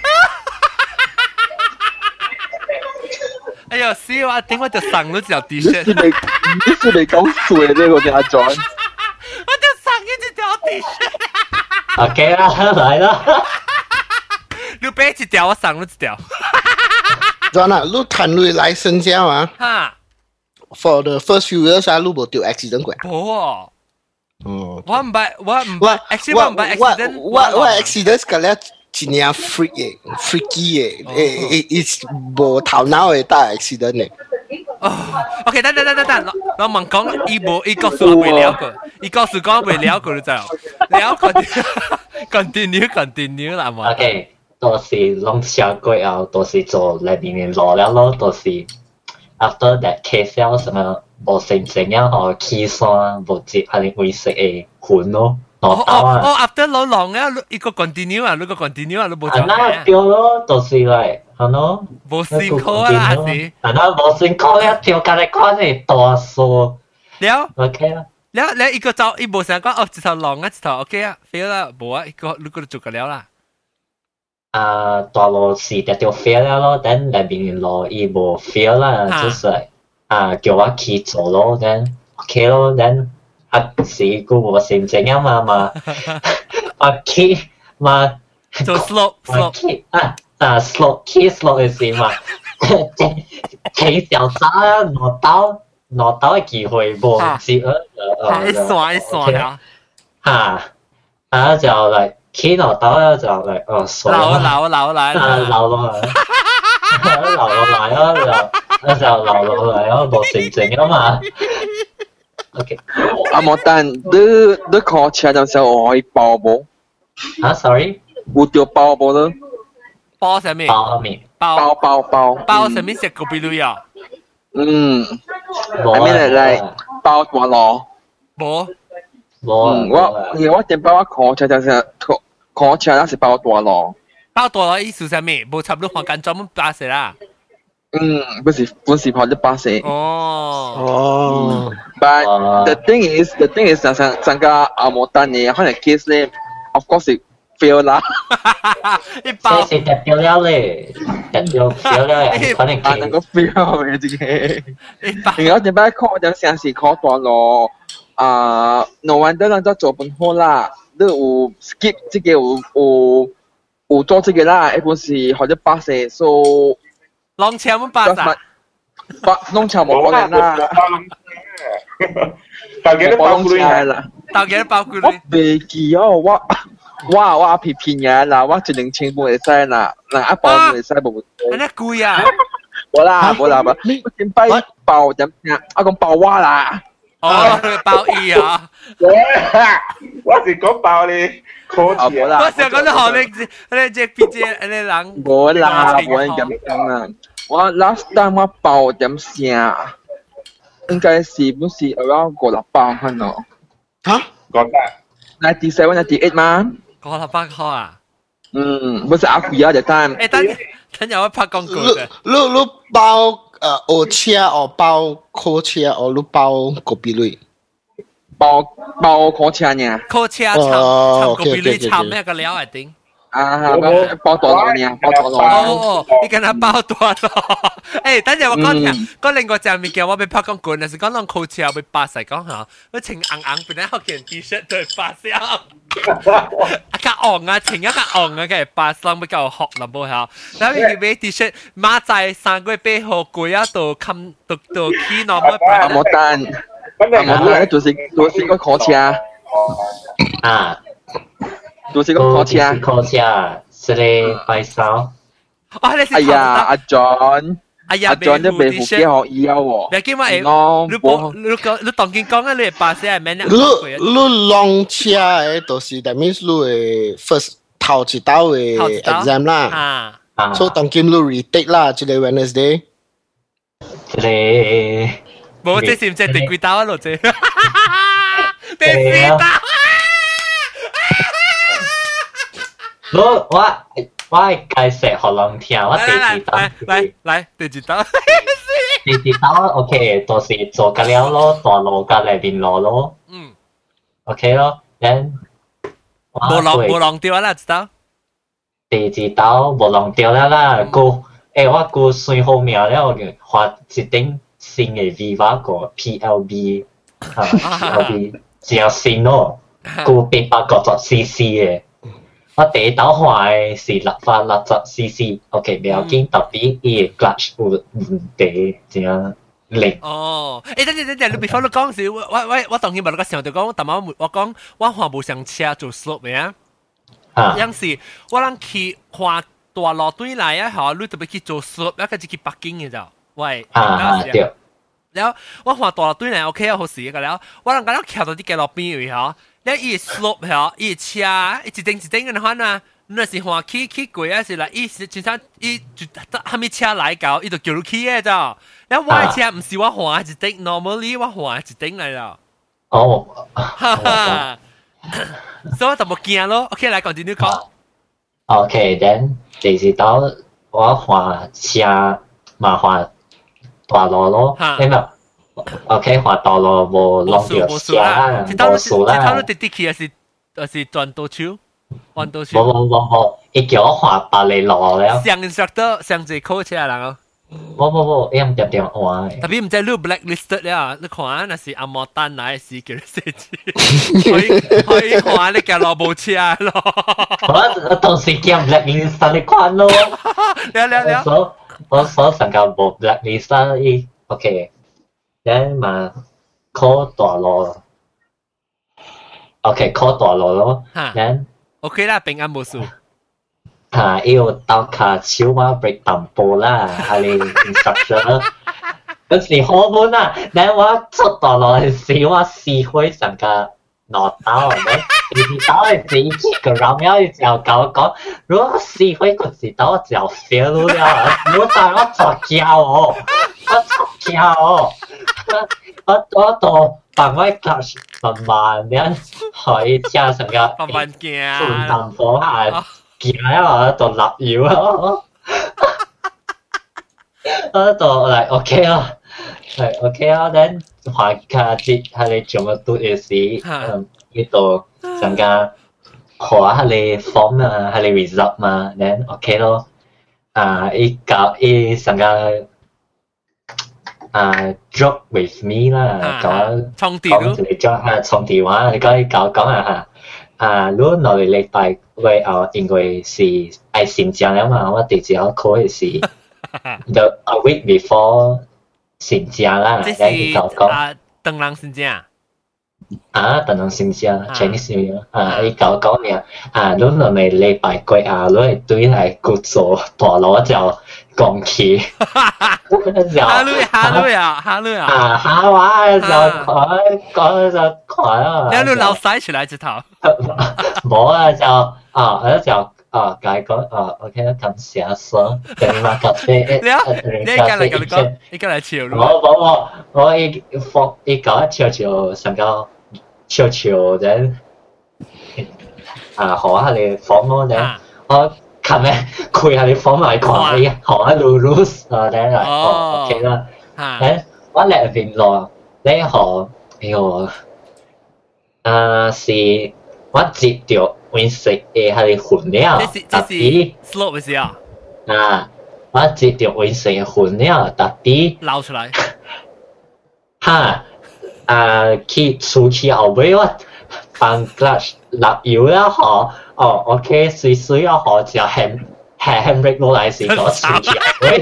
哎呀，死我！點解就上咗條 T 恤？ 你是未你是未講水呢？我哋阿 John。 我就上咗條 T 恤。 OK 啦，嚟啦。 你俾一條，我上咗一條。 John 啊，你談你 license 咗啊？ 哈。 For the first few years 啊，你冇掉 accident 過。 冇啊。 哦。 我唔係，我唔係 ，actually 我唔係 accident。 我我 accident 嗰咧。真係 freak 嘅 ，freaky 嘅，誒誒，無頭腦嘅大 accident 嘅。 哦 ，OK， 等等等等等，我我問講，伊無伊告訴我未了個，伊告訴講未了個你知道？了個 continue continue 啦嘛。 OK，到時弄車過後，到時做裏面落了咯，到時 after that case 了什麼無成正樣學起山，無接係你會食嘅款咯。 哦哦哦 ，after 攞浪啊，一個 continue 啊，一個 continue 啊，你冇做咩？ 啊，對咯，就是嚟，係咯。 冇辛苦啊，係咪？ 係啦，冇辛苦一條隔離關係大數。 了 ，OK 啦。 了了，一個就一冇成講哦，一頭浪啊，一頭 OK 啊 ，fail 啦，冇啊，一個你個做個了啦。 啊，大路是條條 fail 了咯，等裏邊路伊冇 fail 啦，就是啊叫我去做咯，等 OK 咯，等。啊，是กู無成正啊嘛嘛，啊 key 嘛， 做 slope slope 啊啊 slope key slope 嘅事嘛，起小沙攞刀攞刀嘅機會冇，是呃呃， 一刷一刷啊， 嚇，啊就嚟 key 攞刀咧就嚟哦， 流流流嚟啦，流落嚟，流落嚟咯就就流落嚟咯，冇成正啊嘛。OK， 阿莫丹，你你考車嘅時候我可以包冇？ 啊 ，sorry， 有掉包冇咯？ 包什麼？ 包咩？ 包包包包什麼食個比率啊？ 嗯，係咩嚟嚟？包大羅？ 冇冇。我因為我點解我考車嘅時候考考車那是包大羅？ 包大羅意思係咩？冇差唔多黃金專門巴士啦。 嗯，不是不是跑的巴士。 哦哦。 But the thing is, the thing is，上上上個阿莫丹嘅可能 case 咧 ，of course fail 啦。 一包是特別了咧，特別 fail 咧，可能啊能夠 fail 嘅自己。然後點解 call 點成時 call 大咯？啊 ，no wonder 人都做本好啦，你有 skip 這個有有有做這個啦，一般是或者巴士 so。 浪車冇巴士。 巴弄車冇可能啦。 大家都包攰啦， 大家都包攰。 我未記哦，我我我片片嘢啦，我一兩千冇嚟使啦，嗱一包冇嚟使冇。 你貴啊？ 冇啦冇啦，我點擺包點呀？我講包娃啦。 哦，包二啊！ 我是講包你考車。 我成日講到學你你隻邊隻你人。 冇啦，冇人咁講啦。我 last time 我包點聲。應該是不是 around 過六百蚊咯？ 嚇？ 覺得 ninety seven ninety eight 嘛？ 過六百塊啊？ 嗯，不是阿貴啊，就單。 誒，等等有一拍廣告嘅。 你你包誒學車哦，包考車哦，你包個比率？ 包包考車呢？ 考車參參個比率參咩個料嚟頂？ 啊，包大羅呢？包大羅。 哦，你跟他包大羅。誒，等陣我講聽，講另外隻物件我俾拍講過，但是講啷考車俾巴士講下，我穿硬硬變咗件 T 恤對巴士啊，較昂啊，穿一較昂啊嘅巴士，啷比較學啦冇下，然後佢俾 T 恤馬仔三個月背後攰啊，到冚到到起那麼白。 阿莫丹，阿莫丹就是就是個考車啊， 就是個考車， 考車，是你拜手。 哦，你是哎呀，阿 John。 哎呀， 阿 John 都未學學醫啊喎。 你見我誒，你報你講你當見講啊，你係巴士係咩呢？ 你你 long 車誒，就是 that means 你誒 first 頭一道誒 exam 啦。啊。所以當見你 retake 啦，即係 Wednesday。 即係。 冇，這是唔係第幾道啊？老姐。第四道。 我我我解釋學人聽，我第二道來來來第二道， 第二道 OK，都是做緊了咯，大路隔離邊路咯，嗯 ，OK 咯 ，then 無浪無浪掉啦，知道？ 第二道無浪掉啦啦，個誒我個算好名了，畫一頂新嘅 Viva 個 P L B 啊 ，P L B 正新咯，個八百九十 C C 嘅。我第一道畫嘅是六百六十 C C，OK， 唔要緊，特別伊 clutch 有問題，怎樣零？ 哦，誒，等陣等陣，你 before 你講時，我我我我當然冇你個想到講，我頭晚我講我畫無上車做 slope 嘅啊，有時我諗去畫大路對嚟啊，嚇，你特別去做 slope，一個就去北京嘅咋，喂， 啊對。 แล้วว่าหัวตัวตุ้ยเนี่ยโอเค好事กันแล้วว่าหลังจากนั้นขี่到啲嘅路邊อยู่เหรอแล้วอี slope เหรออี車อีจิตงจิตงกันฮะนะนั่นสิหัวขี่ขี่過啊是啦อีจิตอีจุด還沒車來搞อี就叫你ขี่嘅咋แล้วว่า車唔是ว่าหัวจิตง normally ว่าหัวจิตง嚟啦哦哈哈所以就冇驚咯 OK 嚟 continue 講 OK then 第二道我畫車嘛畫大路咯，因為 OK 畫大路無弄到車啦，無數啦。 即係你滴滴去係是係是轉到手，轉到手。 冇冇冇冇，伊叫我畫白里路了。 上 instructor 上最考車人哦。 冇冇冇，伊唔點點換。 特別唔知你 blacklisted 了，你看那是阿莫丹來是叫你寫字，可以可以看你架路冇車咯。 我當時叫 blacklist 你看咯。 了了了。 我所上個無 blacklist 啦，伊 OK，然嘛考大路 ，OK 考大路咯，然 OK 啦，平安無事。 啊，要到卡手嘛 break 淡薄啦，係你 instructor，嗰時好悶啊，然我出大路嘅時我試開上個攞刀，然你刀嘅時一個 round 了就教我講，如果試開嗰時刀我就 fail 了，我但我作教我，我作教我，我我到幫我 clutch 慢慢啲，可以加上個慢慢行， 順淡薄下。行啊！我度立腰啊！我度嚟 OK 啦，係 OK 啦。等華卡節係你做乜都嘅事，嗯，呢度陣間畫係你 form 啊，係你 result 嘛，等 OK 咯。啊，依教依陣間啊 drop with me 啦，講充電講你 drop 啊充電話，你講講講下嚇。啊，如果落嚟禮拜會啊，因為是愛新疆了嘛，我直接要考嘅是 the a week before 新疆啦， 即是啊，鄧郎新疆啊，鄧郎新疆 Chinese New Year 啊，你講講咩啊？如果落嚟禮拜過啊，如果對嚟鼓做大路就講起， 哈魯呀，哈魯呀，哈魯呀， 啊，哈哇就講講就講啊， 你老曬出來一頭。 冇啊就啊我就啊解講啊 OK 咁寫書等你買咖啡你啊你而家嚟咁講你而家嚟潮咯冇冇冇我依放依講潮潮上個潮潮陣啊學下你放咯陣我琴日佢下你放埋講你學下 Lulus 啊等嚟哦 OK 啦誒我嚟邊落你學呢個啊是我接到揾食嘅係混料，特別 slope 嘅時候啊，我接到揾食嘅混料，特別撈出嚟， 嚇啊，去出去後尾我放 clutch 落油啦，嗬，哦 ，OK，水水啊，嗬，就係係 handbrake 落嚟時，我出去後尾，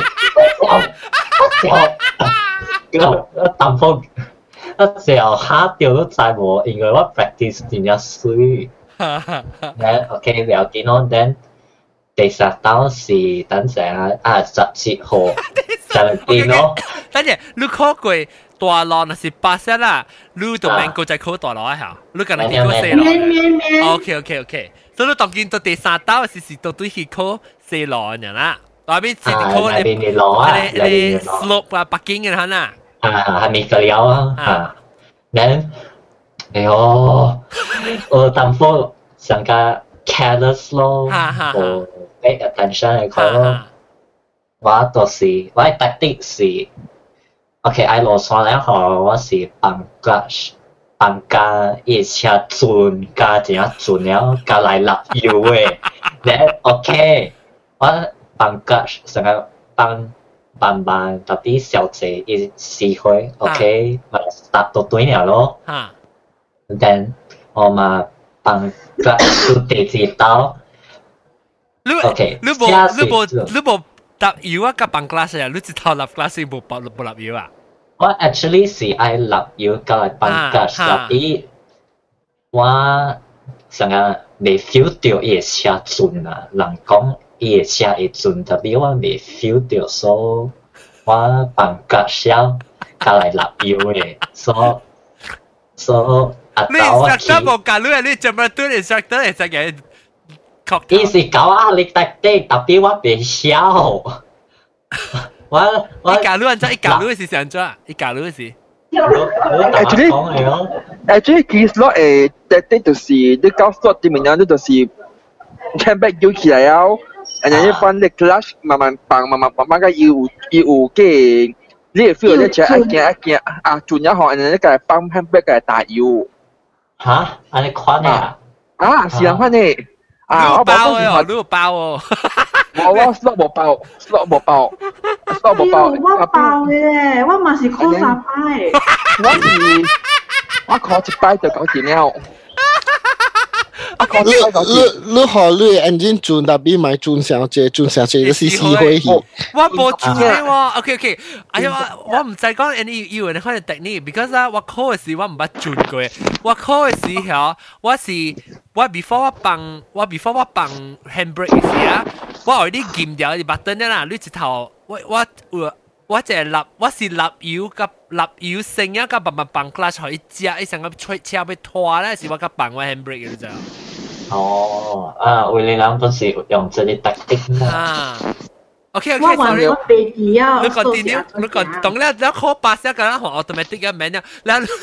我我我淡風。我就下掉都在無，因為我 practice 真係水。then OK 了解咯 ，then 第三道是等陣啊十七號seventeen咯。 等陣你考過大路那是八色啦，你就免個再考大路一下，你今日考四路。OK OK OK，所以你當見到第三道是是到對去考四路人啦，外邊是考你你你 slope 啊北京嘅嚇啦。 啊，還沒個了啊！啊，然，哎呦，我淡薄上個 careless 咯，冇 pay attention 嚟講咯。我就是我嘅 tactic 是 ，OK， I 落山咧，嗬，我是放 clutch， 放加一車轉加點樣轉了，加來落油嘅，咧 OK， 我放 clutch 成個放慢慢，特別小姐一試開 ，OK， 我 start 到對了咯。Then 我嘛放 clutch 到第二刀。 你 OK， 你冇你冇你冇。搭油啊，甲放 glass 啊，你一頭立 glass 冇冇冇立油啊？ 我 actually 是愛立油加嚟放 glass， 但係我成日未 feel 到伊個車準啊，人講伊個車會準，但係我未 feel 到，所以我放 glass 加嚟立油嘅，所所以啊， 你 instructor 冇教你啊，你做乜對 instructor 係真嘅？ 伊是教我你特地，特別我袂曉。我我伊教你安怎？伊教你是安怎？伊教你是。 actually actually 其實誒，特地就是你教所啲物件，你就是 cam back 搖起來了，然後你放你 clutch 慢慢放，慢慢慢慢個油油嘅，你會 feel 你車一行一行啊轉一行，然後你個放 cam back 個打油。 嚇？安尼款啊？ 啊，是咁款嘅。 啊！我包哦，你有包哦。 我我 slot 冇包 ，slot 冇包 ，slot 冇包。 我包嘅，我嘛是 call 三擺。 我是我 call 一擺就搞掂了。我 call 一擺搞掂。 你你好，你 engine 轉特別買轉上隻，轉上隻就是試回去。 我冇轉嘅喎。OK OK， 哎呀，我唔再講 any 有人可以 technique，because 啊，我 call 嘅時我唔捌轉過。我 call 嘅時候，我是我 before 我放我 before 我放 handbrake 嘅時啊，我 already 撳掉啲 button 啦，你一頭我我我我淨係立，我是立油甲立油聲啊，甲慢慢放 clutch 可以接，一成個車車要拖咧，是我甲放我 handbrake 嘅你知道？ 哦，啊，為你諗本是用這啲特定啊。OK OK， 我話我地址啊， 你講點樣？你講懂了，然後八十個人學 automatic 嘅名啊，然後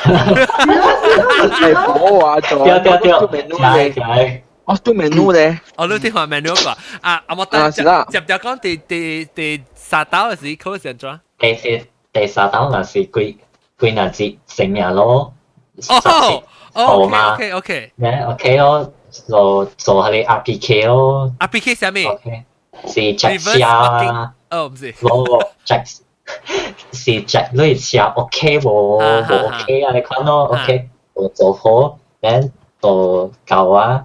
係火啊，做掉掉掉，係係， 我做 menu 咧。 我都聽話 menu 個啊，啊我等接接接講第第第三道嘅時，佢想做。 第四第三道那是幾幾日節成日咯。 哦哦 ，OK OK， 咧 OK 咯，就做下啲 R P K 咯。 R P K 係咩 ？OK。是 Jack 車， 哦唔是， 攞 Jack 是 Jack 類車 OK 喎，冇 OK 啊你看咯 OK， 我做好，然後教啊，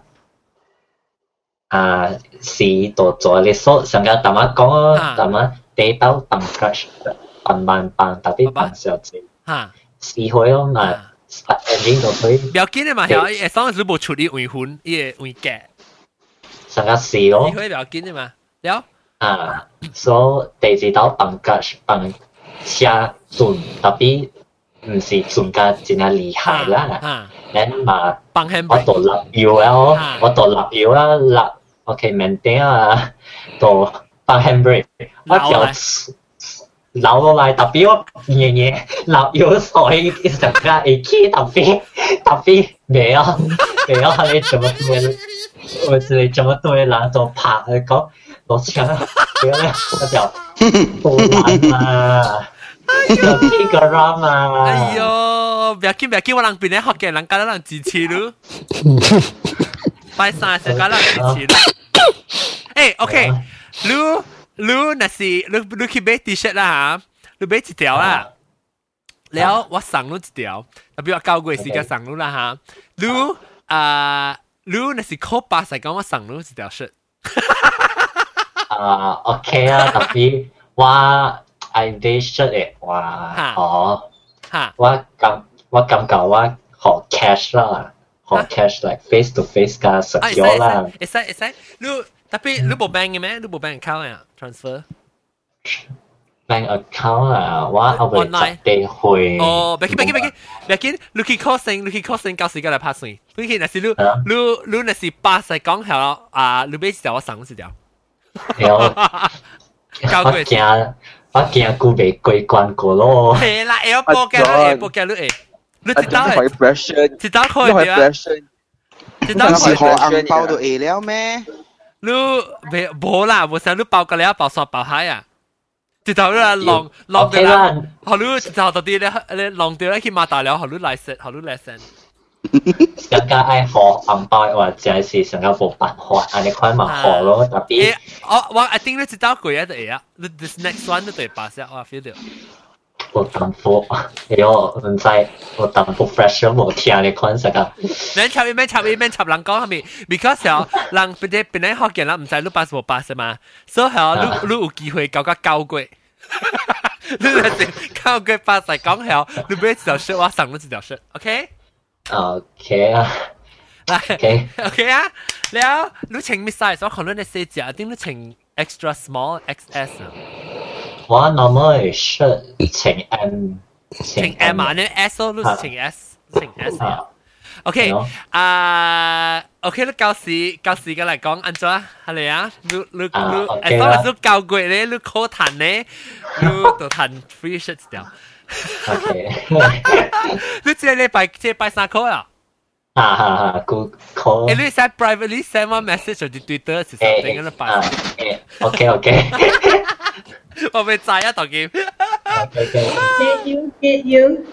啊是度做你所上個大媽講咯，大媽地刀放 clutch， 慢慢放，特別放小隻，試開咯嘛，發 engine 就可以。 不要緊嘅嘛，係誒，當時冇處理換款，依個換嘅， 上個試咯， 試開不要緊嘅嘛。了啊，所以第二道放 clutch 放車準，特別唔是準甲真係厲害啦。然嘛，我度立油啊，我度立油啊，立 OK maintain 啊，度放 handbrake， 我就扭落嚟，特別我嘢嘢立油水成家會起特別特別未啊未啊，你做乜嘢？我知你做乜對人就拍你講。攞槍，屌咧，嗰條好難啊！有幾個 ram 啊！ 哎呦，唔要緊唔要緊，我人邊咧學嘅人家都人支持咯，拜三成家人支持咯。誒 ，OK，你你那是你你去買 T-shirt 啦嚇，你買一條啦，然後我送你一條，特別我交過時間送你啦嚇，你啊你那是扣八十講我送你一條 shirt。 啊 ，OK 啊，特別我 I day shirt 誒，哇，哦，我感我感覺我學 cash 啦，學 cash like face to face 加實咗啦。 會使會使，你特別你冇 bank 嘅咩？你冇 bank account 啊 ？transfer bank account 啊，我後尾實地去。 哦，別緊別緊別緊別緊，你去 costing 你去 costing 交時間嚟拍算，你去那是你你你那是八十講下啊，你買一條我送一條。 有，我驚我驚估未過關過咯。 係啦，要報嘅啦，要報嘅啦，誒，你知道誒， 一道開 version， 知道開嘅。 知道是學紅包到 A 了咩？ 你未冇啦，冇想你包個了包刷包蟹啊！直頭咧浪浪掉啦，後你直頭到啲咧咧浪掉咧去馬大了，後你嚟食，後你嚟食。 更加愛學紅包或者是想要冇辦法，安尼款嘛學咯，特別。 我我 I think 你知道貴啊對啊，你 this next one 都對八十，我 feel 到。 我淡薄，哎呦，唔知我淡薄 fresh 都冇聽你款實個。 免插伊免插伊免插人講係咪 ？because 有人本來本來學嘅人唔知你八十冇八十嘛，所以係你你有機會搞個高貴。你係高貴八十講係，你每一條說我上咗一條說 ，OK？OK 啊， 嚟 OK 啊，แล้ว你請 miss size，我可能你四隻，一定你請 extra small X S 啊。 我 normal 是請 M， 請 M 啊，你 S 咯，你請 S， 請 S 啊。OK， 啊 ，OK， 你教時教時嘅嚟講，安怎啊？係咪啊？你你你，誒，當然你教貴咧，你考彈咧，你就彈 free shit 掉。 OK， 你這禮拜這禮拜三考啊？ 啊哈哈，กู考。 誒，你 send privately send one message 去 Twitter 是 something 嘅啦，拜。 誒 ，OK OK。 我未知啊，當劍。 Get you, get you,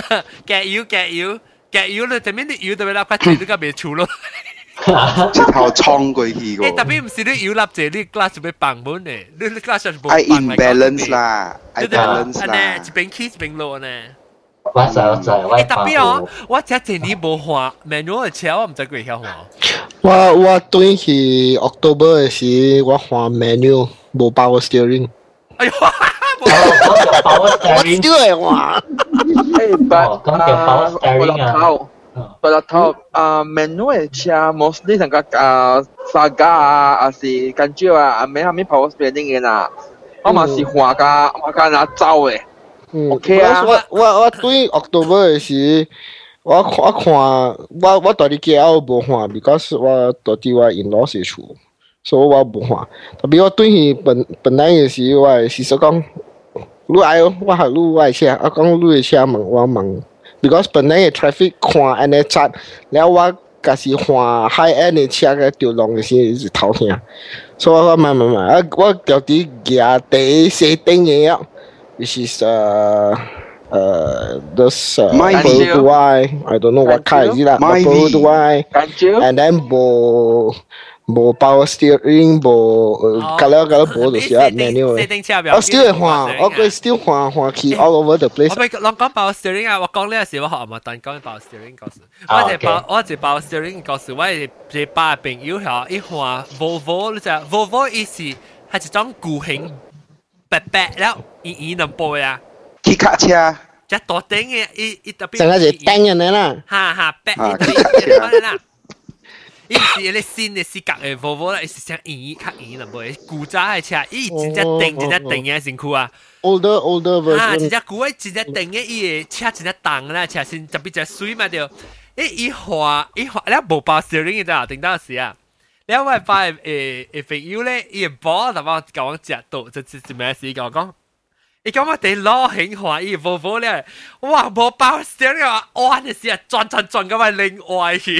get you, get you, get you 咧，前面啲 you 特別立塊字，你個未出咯。 直頭衝過去個。 誒，特別唔是啲 you 立字，啲 glass 就俾綁滿嘅，啲 glass 就冇綁。 I imbalance 啦 ，I balance 啦。 一邊起一邊落呢。 我知我知，我特別哦，我只一年冇換 manual 嘅車，我唔知佢曉換。 我我對去 October 嘅時，我換 manual 冇 power steering。 哎呦！ 我 power steering 都係話， 誒， 講叫 power steering 啊。 個laptop 頭啊 ，manual 車 mostly 成個啊 Saga 啊，還是跟住啊，啊咩下面 power steering 嘅啦，我嘛是換架換架拿走嘅。OK 啊。 我我我對 October 嘅時，我我看我我到底幾號冇換 ，because 我到底我 in-law 是厝。所以我冇換，特別我對佢本本來嘅時，我係事實講，你愛我係你愛車，我講你嘅車問我問 ，because 本來嘅 traffic 看安尼窄，然後我假是換 high end 嘅車嘅條路嘅時是頭痛，所以我慢慢慢，我我到底行第四頂嘅嘢，which is 誒誒 this Bordeaux I don't know what car is it 啦 ，Bordeaux and then 冇。冇 power steering， 冇，kalau kalau 冇就是啊 manual。我 still 換，我佢 still 換換去 all over the place。 我咪講講 power steering 啊，我講呢個時我學唔當講 power steering 嗰時，我係 power 我係 power steering 嗰時，我係係把朋友嚇一換 Volvo， 你知 Volvo 意思係一種巨型白白แล้ว圓圓能背啊。 汽卡車。 即係多頂嘅一一特別。 成個係頂嘅呢啦。 哈哈，白一特別啦。伊是迄個新的四角的 Volvo 啦，伊是像圓較圓啦，袂古早嘅車，伊真正定真正定嘅身軀啊。 older older version。 啊，真正古嘅真正定嘅，伊嘅車真正重啦，車先特別就水嘛對。伊伊滑伊滑，你無包 steering 嘅咋，定當時啊。你我係發誒誒朋友咧，伊個包就話講食到，就就咩事講講。伊講我哋攞興華伊 Volvo 咧，哇冇包 steering 啊，彎嘅時啊轉轉轉咁咪另外去。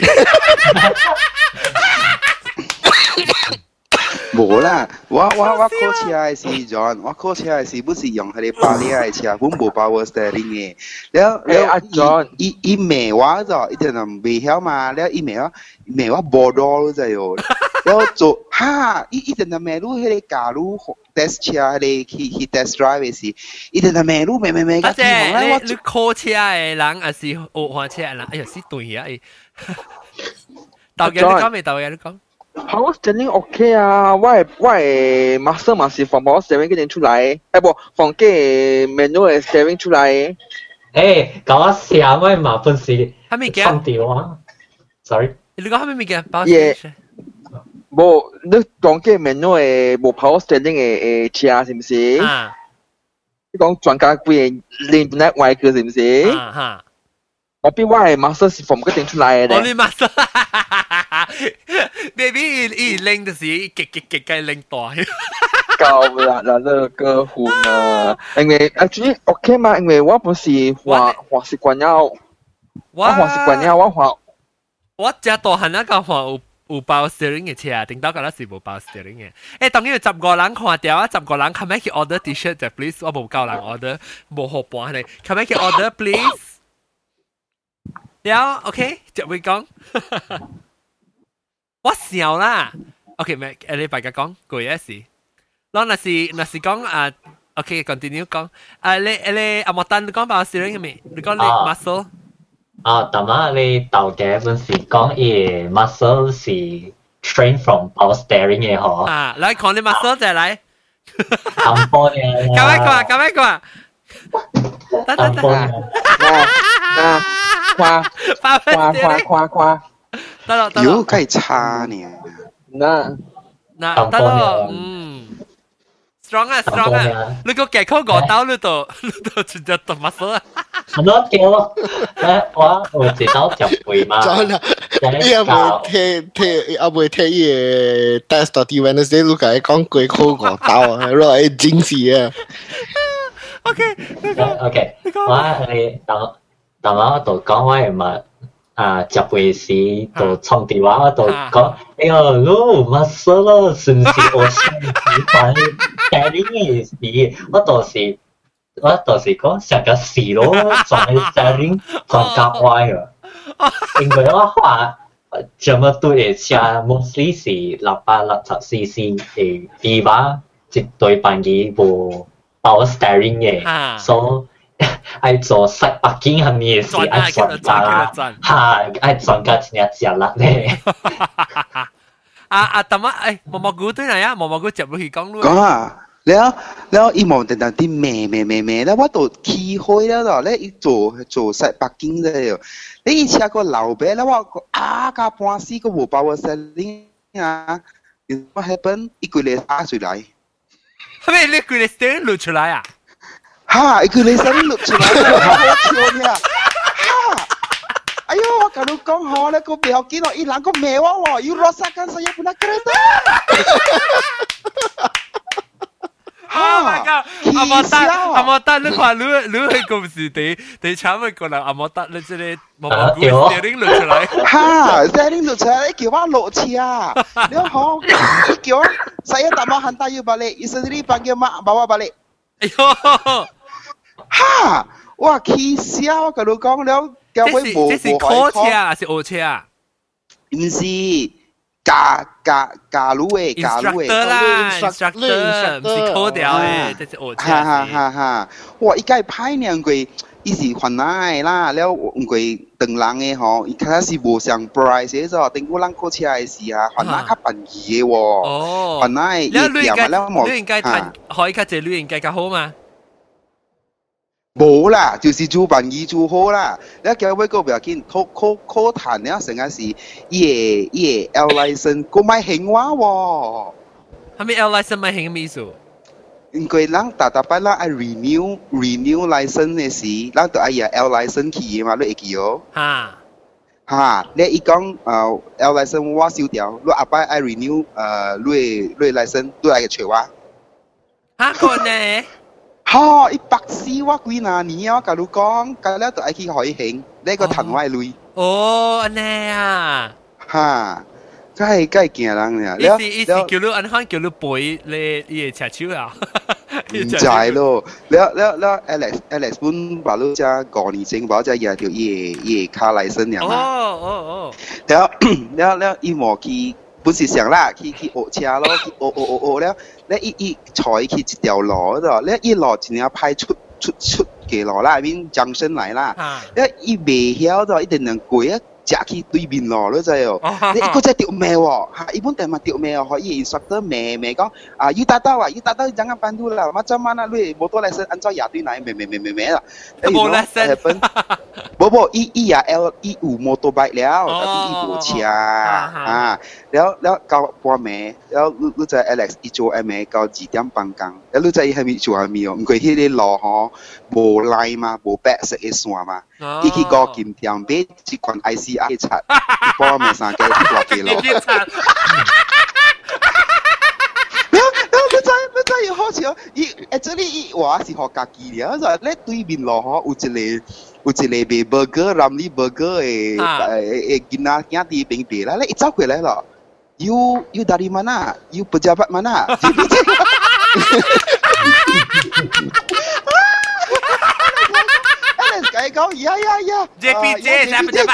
冇啦，我我我考車嘅時陣，我考車嘅時不是用佢哋巴黎嘅車，本冇 power steering 嘅。แล้วแล้ว阿 John， อีอีเมว่า就一定係未曉嘛，แล้วอีเมว่าเมว่า Bordeaux 就有，แล้ว做哈，一一定係咩路佢哋假如 test 車佢哋去去 test drive 嘅時，一定係咩路咩咩咩嘅地方咧。 你你考車嘅人還是學開車嘅人？哎呀，死對啊！導演你講未？導演你講。 Power steering OK 啊，我係我係 master 嘛是從 power steering 嗰邊出來，誒不，從嘅 manual steering 出來。 誒，搞笑咩嘛？本事係咪嘅？ 放掉啊 ！Sorry， 你講係咪咪嘅 power steering？ 冇，你講嘅 manual 嘅冇 power steering 嘅誒車是唔是？啊。你講轉架貴嘅連本來外嘅是唔是？啊哈。我比我係 master 是從嗰邊出來嘅。 我你 master。baby 一拎就是一極極極嘅拎大。 夠啦啦，那個湖呢？因為 actually OK 嘛，因為我不是滑滑習慣了，我滑習慣了，我滑我只大漢那個話有有包 steering 嘅車，頂到嗰陣時冇包 steering 嘅。誒，當然十個人看掉啊，十個人咁樣去 order T-shirt 就 please， 我冇夠人 order， 冇好半你，咁樣去 order please。了 ，OK， 就會講。我笑啦 ，OK， 咪誒你大家講句嘢事。嗱，那是那是講啊 ，OK，continue 講。啊，你你阿莫丹你講包 steering 嘅未？你講你 muscle。 啊，但係你頭嘅本時講嘢 muscle 是 train from power steering 嘅嗬。 啊，來看你 muscle 就嚟。 咁波嘅。 咁樣講，咁樣講。得得得。 啊，夸夸夸夸夸夸。 得咯得咯。 有計差呢？ 那那得咯，嗯。strong 啊 strong 啊！你個腳扣我刀，你都你都直接讀 muscle 啊。 很多叫我，誒我我知道就會嘛。 真啊！你阿妹聽聽阿妹聽嘢 test 到啲 Wednesday 都講講鬼扣我刀啊，攞嚟驚喜啊。 OK OK， 我係當當我度講我係咪啊集會時度創電話我度講，哎呀，你乜事咯？是唔是我先至反但係呢件事我到時。我到時講成個事咯，撞喺上面撞夾歪啊！因為我話這麼多嘅車 mostly 是六百六十 C C 嘅 V 八，絕對扮嘢部 power steering 嘅，所以係做塞北京係咩事？係撞架，係係撞架前日日啦咧。 啊啊！等我誒，毛毛菇對嚟啊，毛毛菇接落去講咯。 講啊！แล้วแล้วอีหมองแต่ดันที่แม่แม่แม่แม่แล้วว่าตัวขี้ห้อยแล้วแล้วอี做做ใส่ปักกิ่งเลยแล้วอีเชียก็เหล่าเบ้แล้วว่าอากาปวาซีก็บ่ปาวเซลลิ่งอ่ะ what happen อีกุเลซ่า出来係咪你กุเลซ่าหลุด出來啊哈อีกุเลซ่าหลุด出來好笑เนี่ย哈哎呦我跟你講好咧個表見到一兩個咩話喎要羅薩กันsaya punya kereta Oh my god！ 阿莫達，阿莫達，你話你你係公司地地產咪過嚟？阿莫達，你即係毛毛菇 steering 落出嚟。 哈 ，steering 落出嚟，你叫我落車啊！你好，你叫我 saya tak mau hantar you balik. You sendiri panggil mak bawa balik. 哎呦！ 哈，哇，氣笑我跟你講了，叫我冇這是 call 車啊，是澳車啊？ 唔是。駕駕駕路誒，駕路誒 ，instructor 啦 ，instructor 唔是 call 掉誒，即係我車。 哈哈哈哈！哇，依家係派兩個，伊是雲南啦，แล้ว唔過鄧冷嘅嗬，伊開始無上 price 嘅咗，定個人過車係是啊，雲南較便宜嘅喎。 哦， 雲南嘅嘢嘛，แล้ว冇。旅行界睇可以較借旅行界較好嘛？ 冇啦，就是做便宜做好啦。你叫我嗰邊見考考考談咧，成日是伊個伊個 L license 個買興話喎。 係咪 L license 買興咩意思？ 因為人大大班人愛 renew renew license 嘅時，人就愛有 L license 去嘅嘛，你會記哦。嚇嚇，你一講誒 L license 我燒掉，你阿爸愛 renew 誒你你 license 都愛個找我。 嚇個呢？ 哈！伊白絲我幾廿年啊，甲你講，甲了就愛去海興，呢個談我類。 哦，安尼啊！ 哈，梗係梗係驚人呀！ 意思意思叫你安康叫你背你伊個赤手啊？ 唔知咯，了了了 ，Alex Alex 本把你只五年前把只嘢條伊個伊個卡來身呀嘛。 哦哦哦。 了了了，伊無去。本是想啦，去去學車咯，去學學學學了，咧一一坐去一條路嗰度，咧一路一定要派出出出嘅路啦，邊將身來啦，咧一未曉就一定能過一隻去對面路咯，就係，你一個只條命喎，嚇，一般定係條命可以 instructor 命命講，啊，要達到啊，要達到jangan pandu啦，macam mana lu motor license 按照亞對來，命命命命命啦， 冇 license， 冇冇，伊伊也 L 伊有 motorbike 了，但係伊冇車啊，แล้วแล้ว到半暝，แล้ว你在 Alex 伊做暝暝到二點半工，แล้ว你在伊係咪做係咪哦？唔過迄個路嗬無賴嘛，無白色嘅線嘛，伊去個金條買一罐 I C R 擦，半暝三幾多幾路。แล้วแล้ว你在你在以後好笑，伊誒，這裡伊話是學家己嘅，就咧對面路嗬，有一個有一個賣 burger、Ramly burger 嘅誒誒囡仔囝佇邊邊啦，咧一走過來咯，you you dari mana? You pejabat mana? Alex 講講，呀呀呀 ，J P J 係pejabat。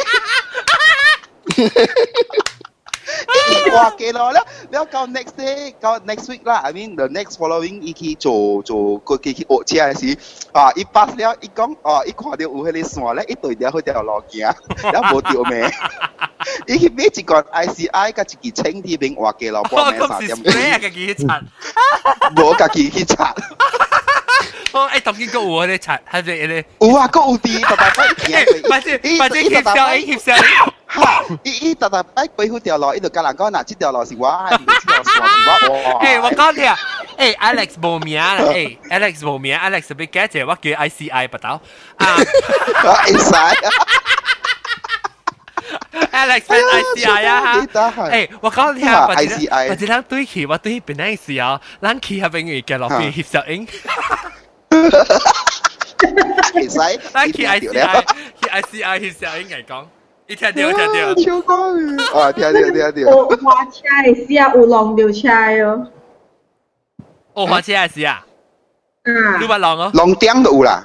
哇，幾耐啦？你到 next day，到 next week 啦。I mean the next following，伊去做做佢去去學車嘅時，啊，伊 pass 了，伊講，哦，伊看到有迄個線咧，伊對條嗰條路行，然後無條命。伊去買一罐 I C I， 甲一支青天餅話幾老半暝三點。 我是 spray 家己去擦， 無家己去擦。 哦，誒，當然個有嗰啲擦，係咪嗰啲？ 有啊，個有啲，特特擺行過。 或者或者翕相，伊翕相。 哈！伊伊特特擺過嗰條路，伊就甲人講嗱，這條路是我，係呢條線是我。 誒，我講聽，誒 ，Alex 無名啦，誒 ，Alex 無名 ，Alex 俾解釋，我叫 I C I 不到。啊， 會使。 Alex เป็น I C I 啊哈，誒，我講聽，或者或者咱對起，我對邊個時候，咱起下邊嘅嘅落邊翕相影。 會使， 咱起 I C I，起 I C I 翕相影嚟講。你聽到聽到？ 超講啊！聽到聽到。 我花車嘅時啊，有浪到車哦。 我花車嘅時啊？ 啊。 你話浪哦？ 浪頂都有啦。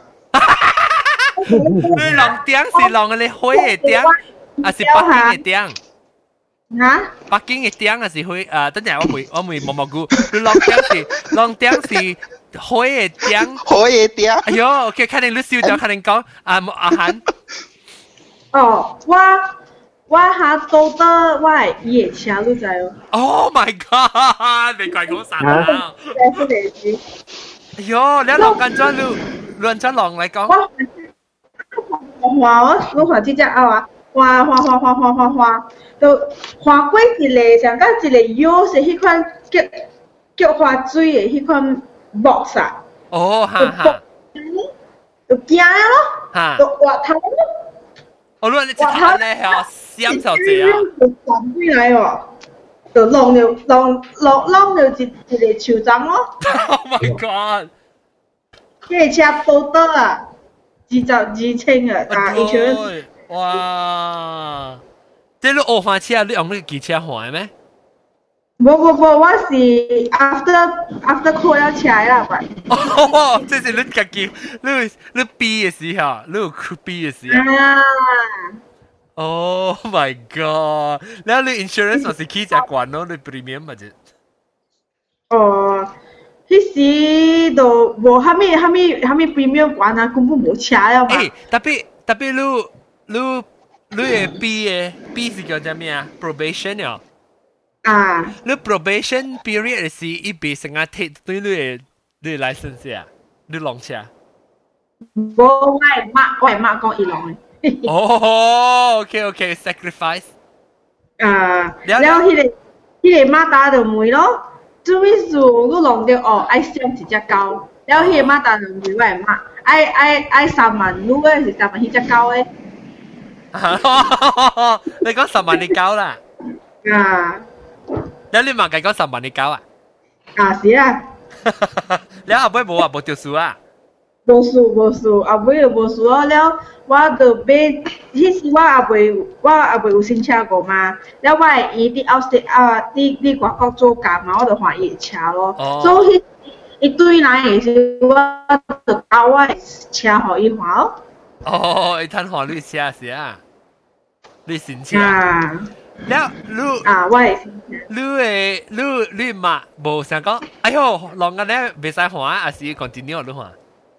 你浪頂是浪嘅你灰嘅頂，還是北京嘅頂？ 嚇？ 北京嘅頂還是灰？誒，等陣我會我會摸摸估。你浪頂是浪頂是灰嘅頂。 灰嘅頂。 哎呦 ，OK， 看你你笑咗，看你講阿阿涵。 哦，我我下到得我係夜車都知哦。 Oh my god！ 你怪我啥啊？哎呦，你浪緊咗路，亂咗浪嚟講。 我滑我我滑只只啊滑滑滑滑滑滑滑，就滑過一個上加一個腰是迄款叫叫滑水嘅迄款 box 啊。 哦，哈哈。 就驚咯， 哈。 就滑頭咯。 我攞你一睇咧，係閃就謝啊！ 就站起來喎，就浪了浪浪浪了一一個樹棧咯。 Oh my god！ 呢個車報得啊，二十二千啊，啊，以前。 哇！即係你學翻車，你用呢個機車換咩？ 冇冇冇，我是 after after 考了車啦，喂。 哦，即係你自己，你你 B 嘅時候，你有 B 嘅時候。 啊。 Oh my god！แล้ว你 insurance 還是幾隻關咯？你 premium 或者？ 哦，迄時就無蝦米蝦米蝦米 premium 關啊，根本冇車啊嘛。 誒，特別特別你你你嘅 B 嘅 B 是叫做咩啊 ？probation 啊。 啊， 你 probation period 是一邊成日貼對你嘅你 license 啊，你浪車。 冇，我係媽，我係媽講伊浪嘅。 哦 ，OK OK sacrifice。 啊，然後迄個迄個馬達就問咯，做咩事我浪到哦，愛上一隻狗，然後迄個馬達就問我係媽，愛愛愛三萬路嘅是三萬迄隻狗嘅。 你講十萬你狗啦？ 啊。 แล้ว你มาไก่ก็สามวันในเก้าอ่ะอ่าสิอ่ะแล้วอาบ่บ่อ่ะบ่เตียวสูอ่ะบ่สูบ่สูอาบ่บ่สูแล้วว่าจะไปที่สิว่าอาบ่ว่าอาบ่有新车过嘛แล้วว่าอีที่เอาสิอ่าที่ที่กว่าก็做工嘛我就换夜车咯所以一堆人也是我就搞我车互伊换哦哦一摊换绿车是啊绿新车啊แล้วลูกอ่าว่าลูกเอลูกลูกมาบอกสังก็哎呦ลองกันแล้วไม่ใช่หัวอาศัย continue หรือหัว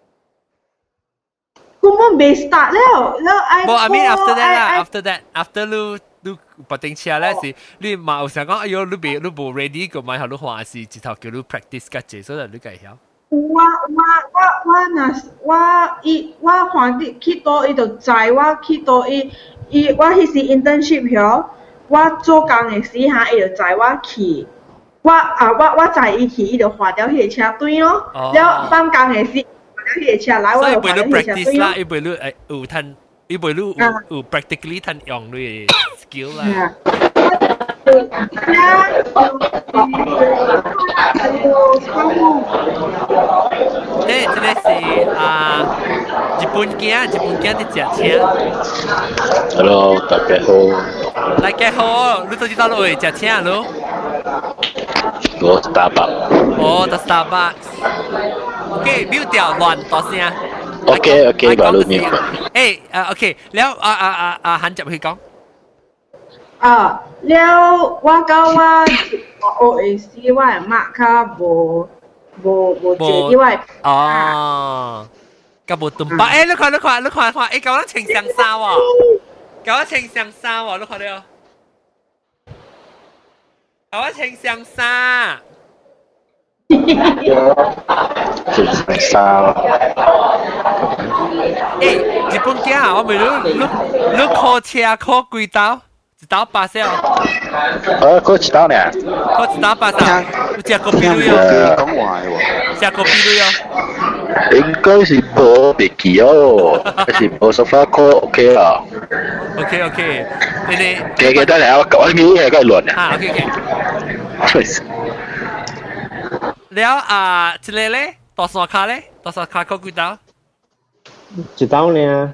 กูมันไม่ start แล้วแล้วไอ้บอก I mean after that ล่ะ after that after ลูกลูกปัดติงเชียร์แล้วสิลูกมาสังก็哎呦ลูกเบลูกบอก ready ก็ไม่好ลูกหัวอาศัยจิตเขา叫ลูก practice กันเจ所以ลูกก็曉ว่าว่าว่าว่าน่ะว่าอีว่าหัวที่คิดตัวอีตัวใจว่าคิดตัวอีอีว่าที่สิ internship เหรอ我做工嘅時哈，伊就載我去，我啊我我載伊去，伊就換掉迄個車隊咯。了放工嘅時，換掉迄個車來，我就換掉迄個車隊咯。 伊袂你誒有趁，伊袂你有有 practically 趁用你 skill 啦。 诶，这个是啊，日本囝，日本囝的食车。 Hello， 大家好。 大家好，你都知道路会食車咯？ 我 Starbucks。 哦，到 Starbucks。OK， mute 掉亂大聲。 OK OK， baru mute。 誒，啊 OK， แล้ว啊啊啊啊，หันจับ去講。 啊，了，我甲我學會時，我係媽較無無無坐啲位。 哦，甲無頓巴，誒，你看你看你看看，誒，甲我穿上衫喎，甲我穿上衫喎，你看到？甲我穿上衫。 穿衫。 誒，日本囝啊，我問你，你你考車考幾刀？一刀八十哦。 呃，考一刀呢？ 考一刀八十，有食過比類哦？講話喎。 食過比類哦？ 應該是無別記哦，還是無 so far 考 OK 啦。 OK OK，你你。 記記得嚟，我我記係個亂啊。 啊 OK OK。แล้วอ่า这类嘞多少卡嘞多少卡考幾刀一刀呢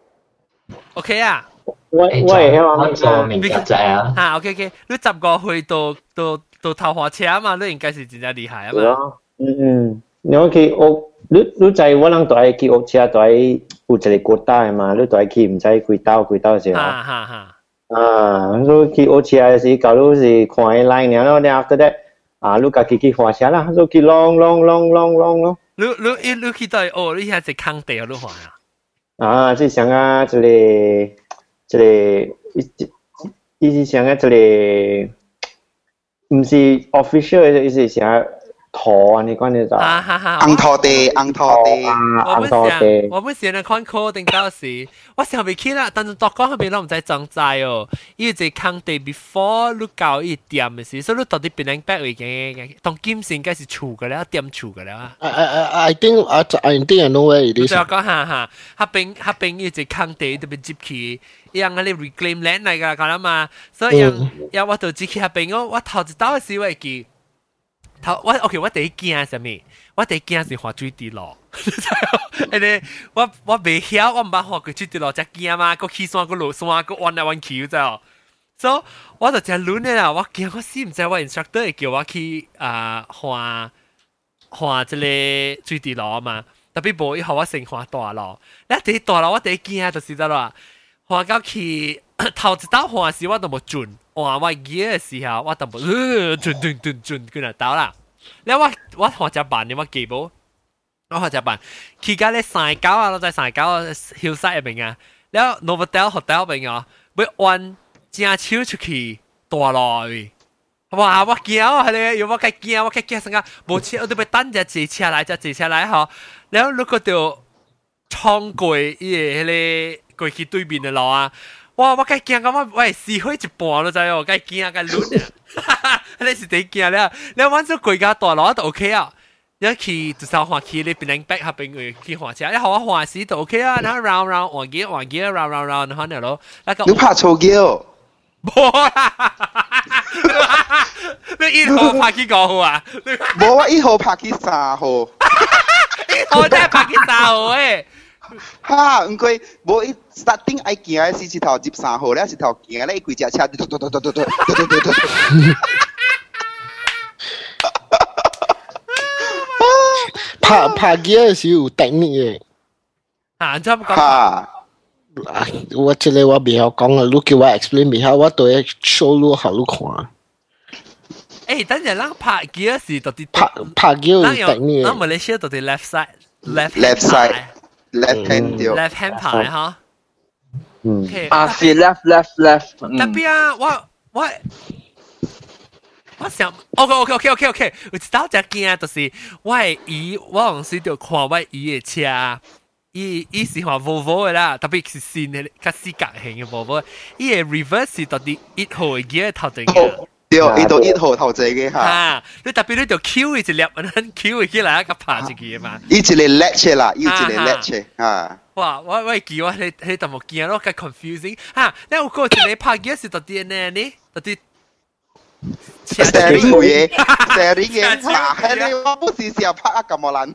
OK 啊我我會曉我做明白仔啊啊 OK OK 你十個去到到到頭滑車嘛你應該是真正厲害啊嘛嗯嗯你可以學你你知我人都係去學車都係有一個國家嘛你都係去唔知幾刀幾刀時候哈哈哈啊所以去學車時假如是看個 line 然後你 after that啊，你家己去滑車啦，你去 long long long long long 咯。 你你你去到哦，你係只坑地你滑啊？ 啊，即像啊，這裡這裡一一是像啊，這裡唔是 official 的，意思像土啊，你講你就。 啊哈哈。 紅土地，紅土地。 紅土地。 我本時呢看 coding 嗰時，我成日未去啦，但係讀講嗰邊都唔使裝載哦。依個坑地 before 你搞依店嘅時，所以你到底變成 back 嚟嘅，當金線梗係儲嘅啦，店儲嘅啦。 I I I think I I think I know where it is。 就講下下，下邊下邊依個坑地特別接起，讓嗰啲 reclaim land 嚟㗎，講啦嘛。所以讓讓我到接起下邊我，我頭一刀嘅時會記。頭我 OK， 我第一件係咩？我第一件是滑水地咯。誒你我我未曉，我唔捌滑過水地咯，只件嘛，個起山個落山個彎來彎去啫。所以我就只輪咧啦，我驚我死唔知我 instructor 會叫我去啊滑滑即個水地咯嘛。特別無以後我成滑大咯。你第一大咯，我第一件就是得啦，滑到去頭一刀滑時我都冇準。哇！我嘢嘅時候，我就冇轉轉轉轉佢就到啦。你我我學隻辦，你我記冇？我學隻辦，佢家咧曬狗啊，我在曬狗 hillside 入邊啊，然後 Novotel hotel 入邊啊，要按正手出去大落去。哇！我驚啊，係你，要我計驚，我計驚成個冇車，我都要等隻自車來，隻自車來嗬。然後如果就衝過伊個迄個過去對面嘅路啊。哇！我梗驚咁啊，喂，試開一半咯，就係我梗驚啊，梗亂啊！你是點驚咧？你玩咗貴價大佬都 OK 啊！你去就上滑去，你變成 back 下邊去去滑車，你學我滑時都 OK 啊！然後 round round 換機換機 round round round 然後呢咯，那個你怕臭叫？ 冇啦！你一號拍幾個號啊？ 冇啊！一號拍幾三號？ 一號真係拍幾三號誒！ 哈，唔怪，無伊 starting 愛行嘅是一頭十三號咧，一頭行咧，伊規隻車嘟嘟嘟嘟嘟嘟嘟嘟嘟嘟。 拍拍機嘅時候有 technique 嘅。 啊，真係講。 哈， 我這裡我未曉講啊，你叫我 explain 未曉，我都會 show 你好你看。 誒，等陣咱拍機嘅時到底拍拍機有 technique。 咱馬來西亞到底 left side。left left side left hand 掉 left hand 牌哈， 嗯， 啊是 left left left， 特別啊，我我我想 ，OK OK OK OK OK， 我知道只件就是我係伊，我當時就看我伊嘅車，伊伊是話 Volvo 嘅啦，特別是新嘅，較四角形嘅 Volvo，伊嘅 reverse 是到底一號嘅嘢頭前嘅。 對，伊到一號頭前嘅嚇。 啊，你特別你就 Q 一粒，然後 Q 起來一個拍一個嘛。 伊一個 latch 啦，伊一個 latch 啊。 哇！我我記我你你就冇見咯，咁 confusing 嚇。你有個一個拍嘅是到底呢呢？到底 ，steering 嘅 steering 嘅，嚇，係你我不是成日拍啊咁冇撚。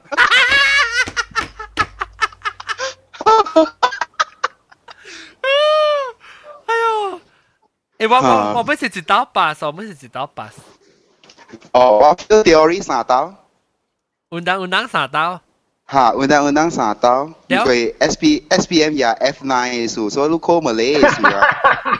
哎呦，誒我我我不是一道 bus， 我不是一道 bus。 哦，我 theory 三道。 運動運動三道。 嚇，運動運動三道，因為 S P S P M 也 F 九 嘅數，所以你 call 咪嚟嘅數啊。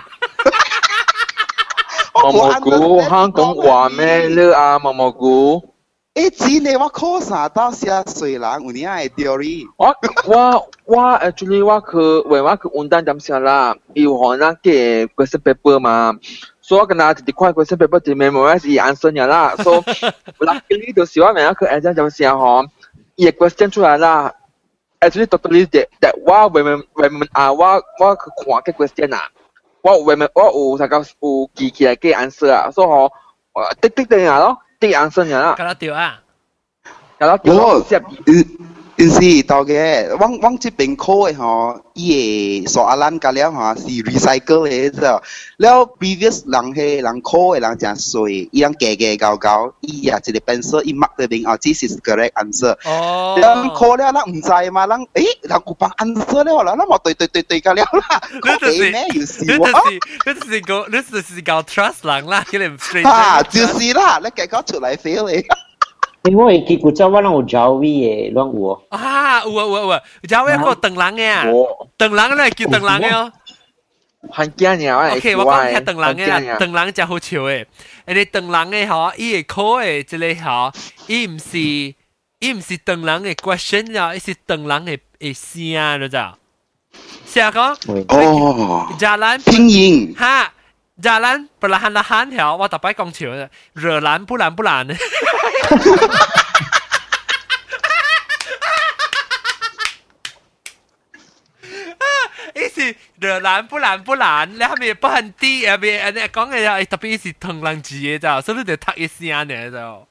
毛毛菇，香港話咩咧啊？毛毛菇。 誒，真係我 call 三道寫水人，有啲係 theory。 我我我 actually 我去，為我去運動點寫啦，有可能嘅 question paper 嘛。所以我跟他啲塊 question paper 啲 memorize 係 answer 嘅啦。所以 luckily 就是我明日去 exam 點寫嗬，伊個 question 出來啦。actually totally that that 我為問為問啊，我我去看個 question 啊，我為問我有啥個有記起來個 answer 啊，所以嗬，滴滴滴啊咯，滴 answer 嘅啦。 搞到掉啊！ 搞到掉接。 因是到嘅，往往這邊 call 嘅嗬，伊個索阿蘭加了嗬是 recycle 嘅啫。了 previous 人係人 call 嘅人真衰，伊人夾夾搞搞，伊啊一個 pencil 伊 mark 喺邊哦，這是 correct answer。哦。了 call 了，人唔知嘛，人誒人有幫 answer 了，人冇對對對對搞了啦。 你就是咩意思？你就是你就是個你就是個 trust 人啦，佢哋唔 straight。 啊，就是啦，你結果出嚟 fail 嘅。 因為佢古早我諗有 Jawi 嘅，攏有哦。 啊，有啊有啊有啊 ，Jawi 個鄧人嘅啊，鄧人咧叫鄧人嘅哦。 很驚呀！OK， 我講係鄧人嘅啊，鄧人真好笑嘅。人哋鄧人嘅嗬，伊個 call 嘅即係嗬，伊唔是伊唔是鄧人嘅 question 啊，伊是鄧人嘅嘅聲，你知道？是啊講。 哦。 Jalan 拼音。 哈。Jalan perlahan-lahan 條，我特別講潮嘅，惹難不難不難。意思惹難不難不難，你係咪不很啲啊？咪你講嘅又特別是同人字嘅咋，所以你就讀一聲嘅就。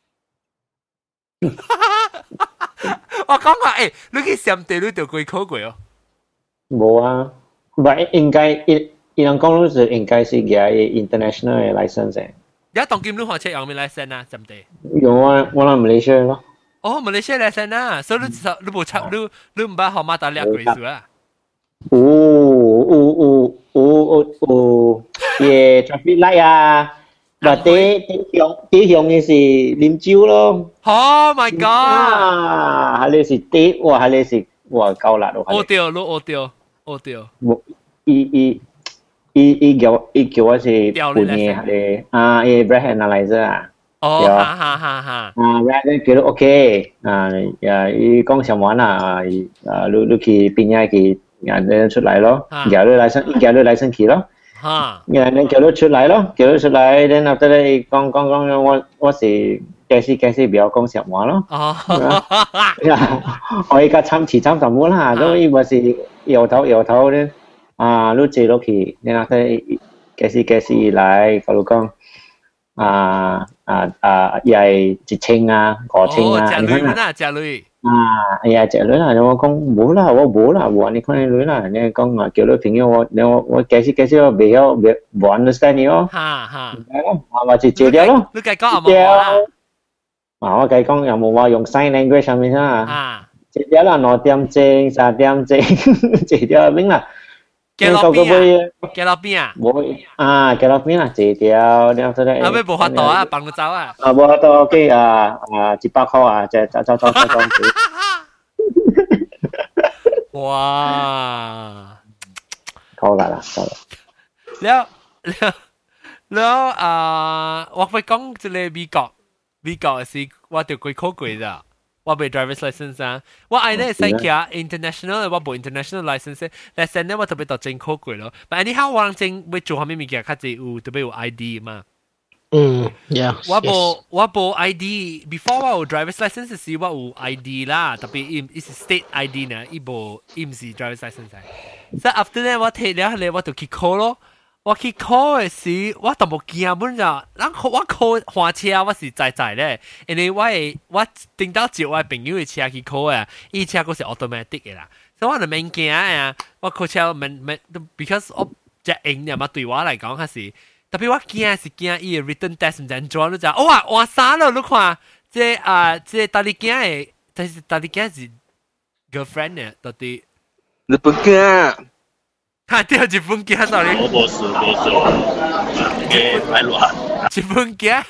我講話誒，你去上地你就過考過哦。 冇啊，唔係應該一。伊人講都是應該是嘅 international 嘅 license 嘅。 而家當今你學車用咩 license 啊？針對？ 用我我嚟馬來西亞咯。 哦，馬來西亞 license 啊，所以你你冇測你你唔把號碼打兩個數啊？ 有有有有有嘅 traffic light 啊，或者啲向啲向嘅是啉酒咯。 Oh my god！ 啊，係你是啲，哇，係你是哇夠辣喎。 我掉，我掉，我掉。 伊伊。伊伊叫伊叫我是半夜嘅啊，伊 breath analyzer 啊。 哦，哈哈哈哈。 啊 breath 叫到 OK 啊，呀，伊講上完啊，伊啊，你你去邊嘢去，然後出嚟咯，叫你 license， 叫你 license 去咯。嚇。然後叫你出嚟咯，叫你出嚟，然後得你講講講，我我是解釋解釋，不要講上完咯。哦。我而家參詞參什麼啦？咁伊話是搖頭搖頭咧。啊，你借落去，然後佢幾時幾時來，嗰度講啊啊啊，又係一千啊，五千啊， 你看啊，借女啊，哎呀，借女啦，我講冇啦，我冇啦，我你看你女啦，你講啊，叫你朋友我，我我幾時幾時我未曉未冇 understand 你哦， 哈哈， 我話就借掉咯， 你計講有冇話啦？ 啊，我計講有冇話用 sign language 上面啊？借掉啦，兩點正，三點正，借掉邊啦？ 幾多邊啊？幾多邊啊？ 冇啊，幾多邊啊？借掉，然後咧。 啊，咩冇法度啊？幫佢走啊？ 啊，冇法度，OK 啊啊，一百塊啊，就走走走走走。 哇！ 好啦啦，好啦。 แล้วแล้วแล้วอ่า我會講即係美國，美國是我就過考過咋。我冇 driver's license 啊，我愛咧使騎 international， 我冇 international license license 咧，我特別到正考過咯。但係你睇我人正要做下咩物件，較濟有特別有 I D 嘛。 嗯 ，yeah。 我冇我冇 I D，before 我有 driver's license 時我有 I D 啦，特別伊伊是 state I D 呢，伊冇伊唔是 driver's license。所以 after 咧我睇了咧，我就去考咯。我去考嘅時，我都冇驚本咋。咱我考換車，我是在在咧，因為我係我頂到接我朋友嘅車去考啊，伊車嗰是 automatic 嘅啦，所以我就免驚啊。我考車免免 ，because 我隻型呀嘛，對我嚟講係是特別我驚是驚伊個 written test 唔知做，你就哇換衫咯，你看即啊即大啲驚嘅，但是大啲驚是 girlfriend 嘅，到底日本驚， 嚇掉日本驚，sorry， 我冇事冇事，嘅買亂， 日本驚，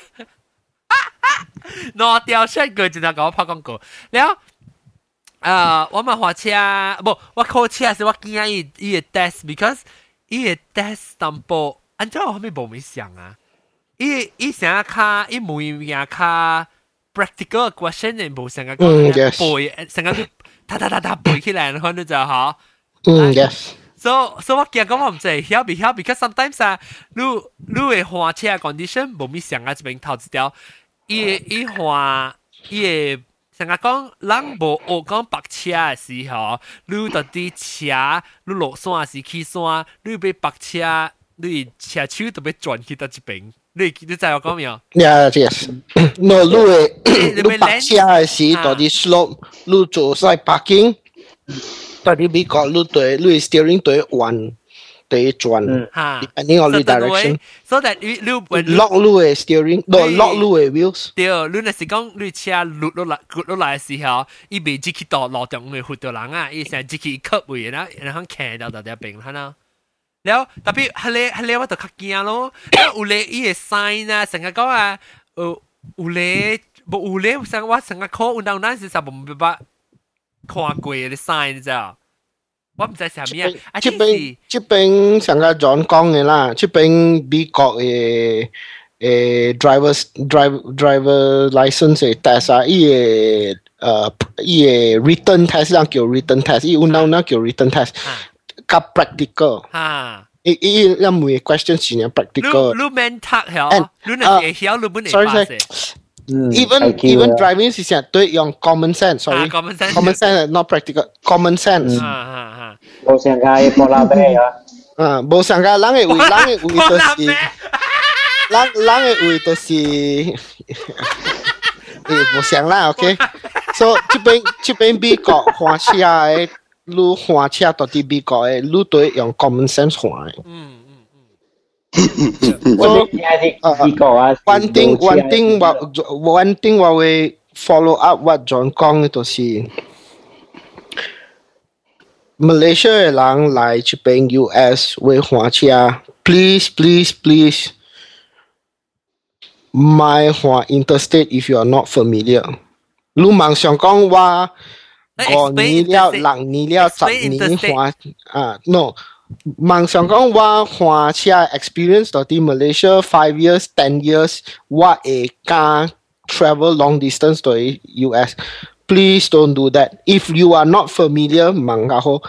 攞掉出句就係講拍廣告，แล้ว啊我咪學車，不我考車是我驚伊伊個 test，because 伊個 test 淡薄。按照我後面冇咪想啊，伊伊成日卡，伊每樣卡 practical question 嘅冇成日講背，成日都嗒嗒嗒嗒背起來，然後你就嚇。 嗯 ，yes。 So so 我驚講我唔知曉唔曉 ，because sometimes 啊，你你嘅換車 condition 冇咪想啊，這邊頭一條，伊伊換伊嘅成日講人無學講白車嘅時候，你到啲車，你落山時起山，你俾白車。你車手特別轉去到這邊，你你知我講咩啊 ？Yeah, yes. No, 你誒，你白車嘅時，到啲 slope，你做晒 parking，到啲美國，你對你 steering 對彎對轉，depending on the direction. So that 你你 lock 你嘅 steering，no lock 你嘅 wheels。 對，你那是講你車落落來落來嘅時候，伊未自己到路中會會到人啊，伊成自己吸位啦，然後騎到到啲邊啦啦。แล้ว特別係你係你我就較驚咯，有你伊個 sign 啊，成日講啊，呃有你無有你成我成日考運動單時實冇辦法看過嘅 sign 你知道？我唔知係咩啊。 這邊這邊成日講講嘅啦，這邊美國嘅誒 driver driver driver license 嘅 test 啊，伊個誒伊個 written test 啦叫 written test，伊運動啦叫 written test。較 practical， 哈， 伊伊因每個 question 是呢 practical。 你你免讀曉，你若會曉，你本嚟 sorry even even driving 是成日對用 common sense，sorry，common sense not practical，common sense。 哈哈哈。 冇上街波拉貝啊！ 啊，冇上街，人嘅位，人嘅位就是，人人嘅位就是，誒冇上啦 ，OK。所以這邊這邊美國換車嘅。你換車到啲美國嘅，你對用 common sense 換嘅。 嗯嗯嗯。 我美國啊。 One thing, one thing 我 one thing 我會 follow up what John 講嘅就是， Malaysia 嘅人嚟這邊 U S 會換車 ，please please please， 咪換 interstate if you are not familiar。你夢想講話。五年了，六年了，十年換啊 ，no， 夢想講我換車 experience 到啲 Malaysia five years, ten years， 我會敢 travel long distance 到 U S。Please don't do that. If you are not familiar， 唔較好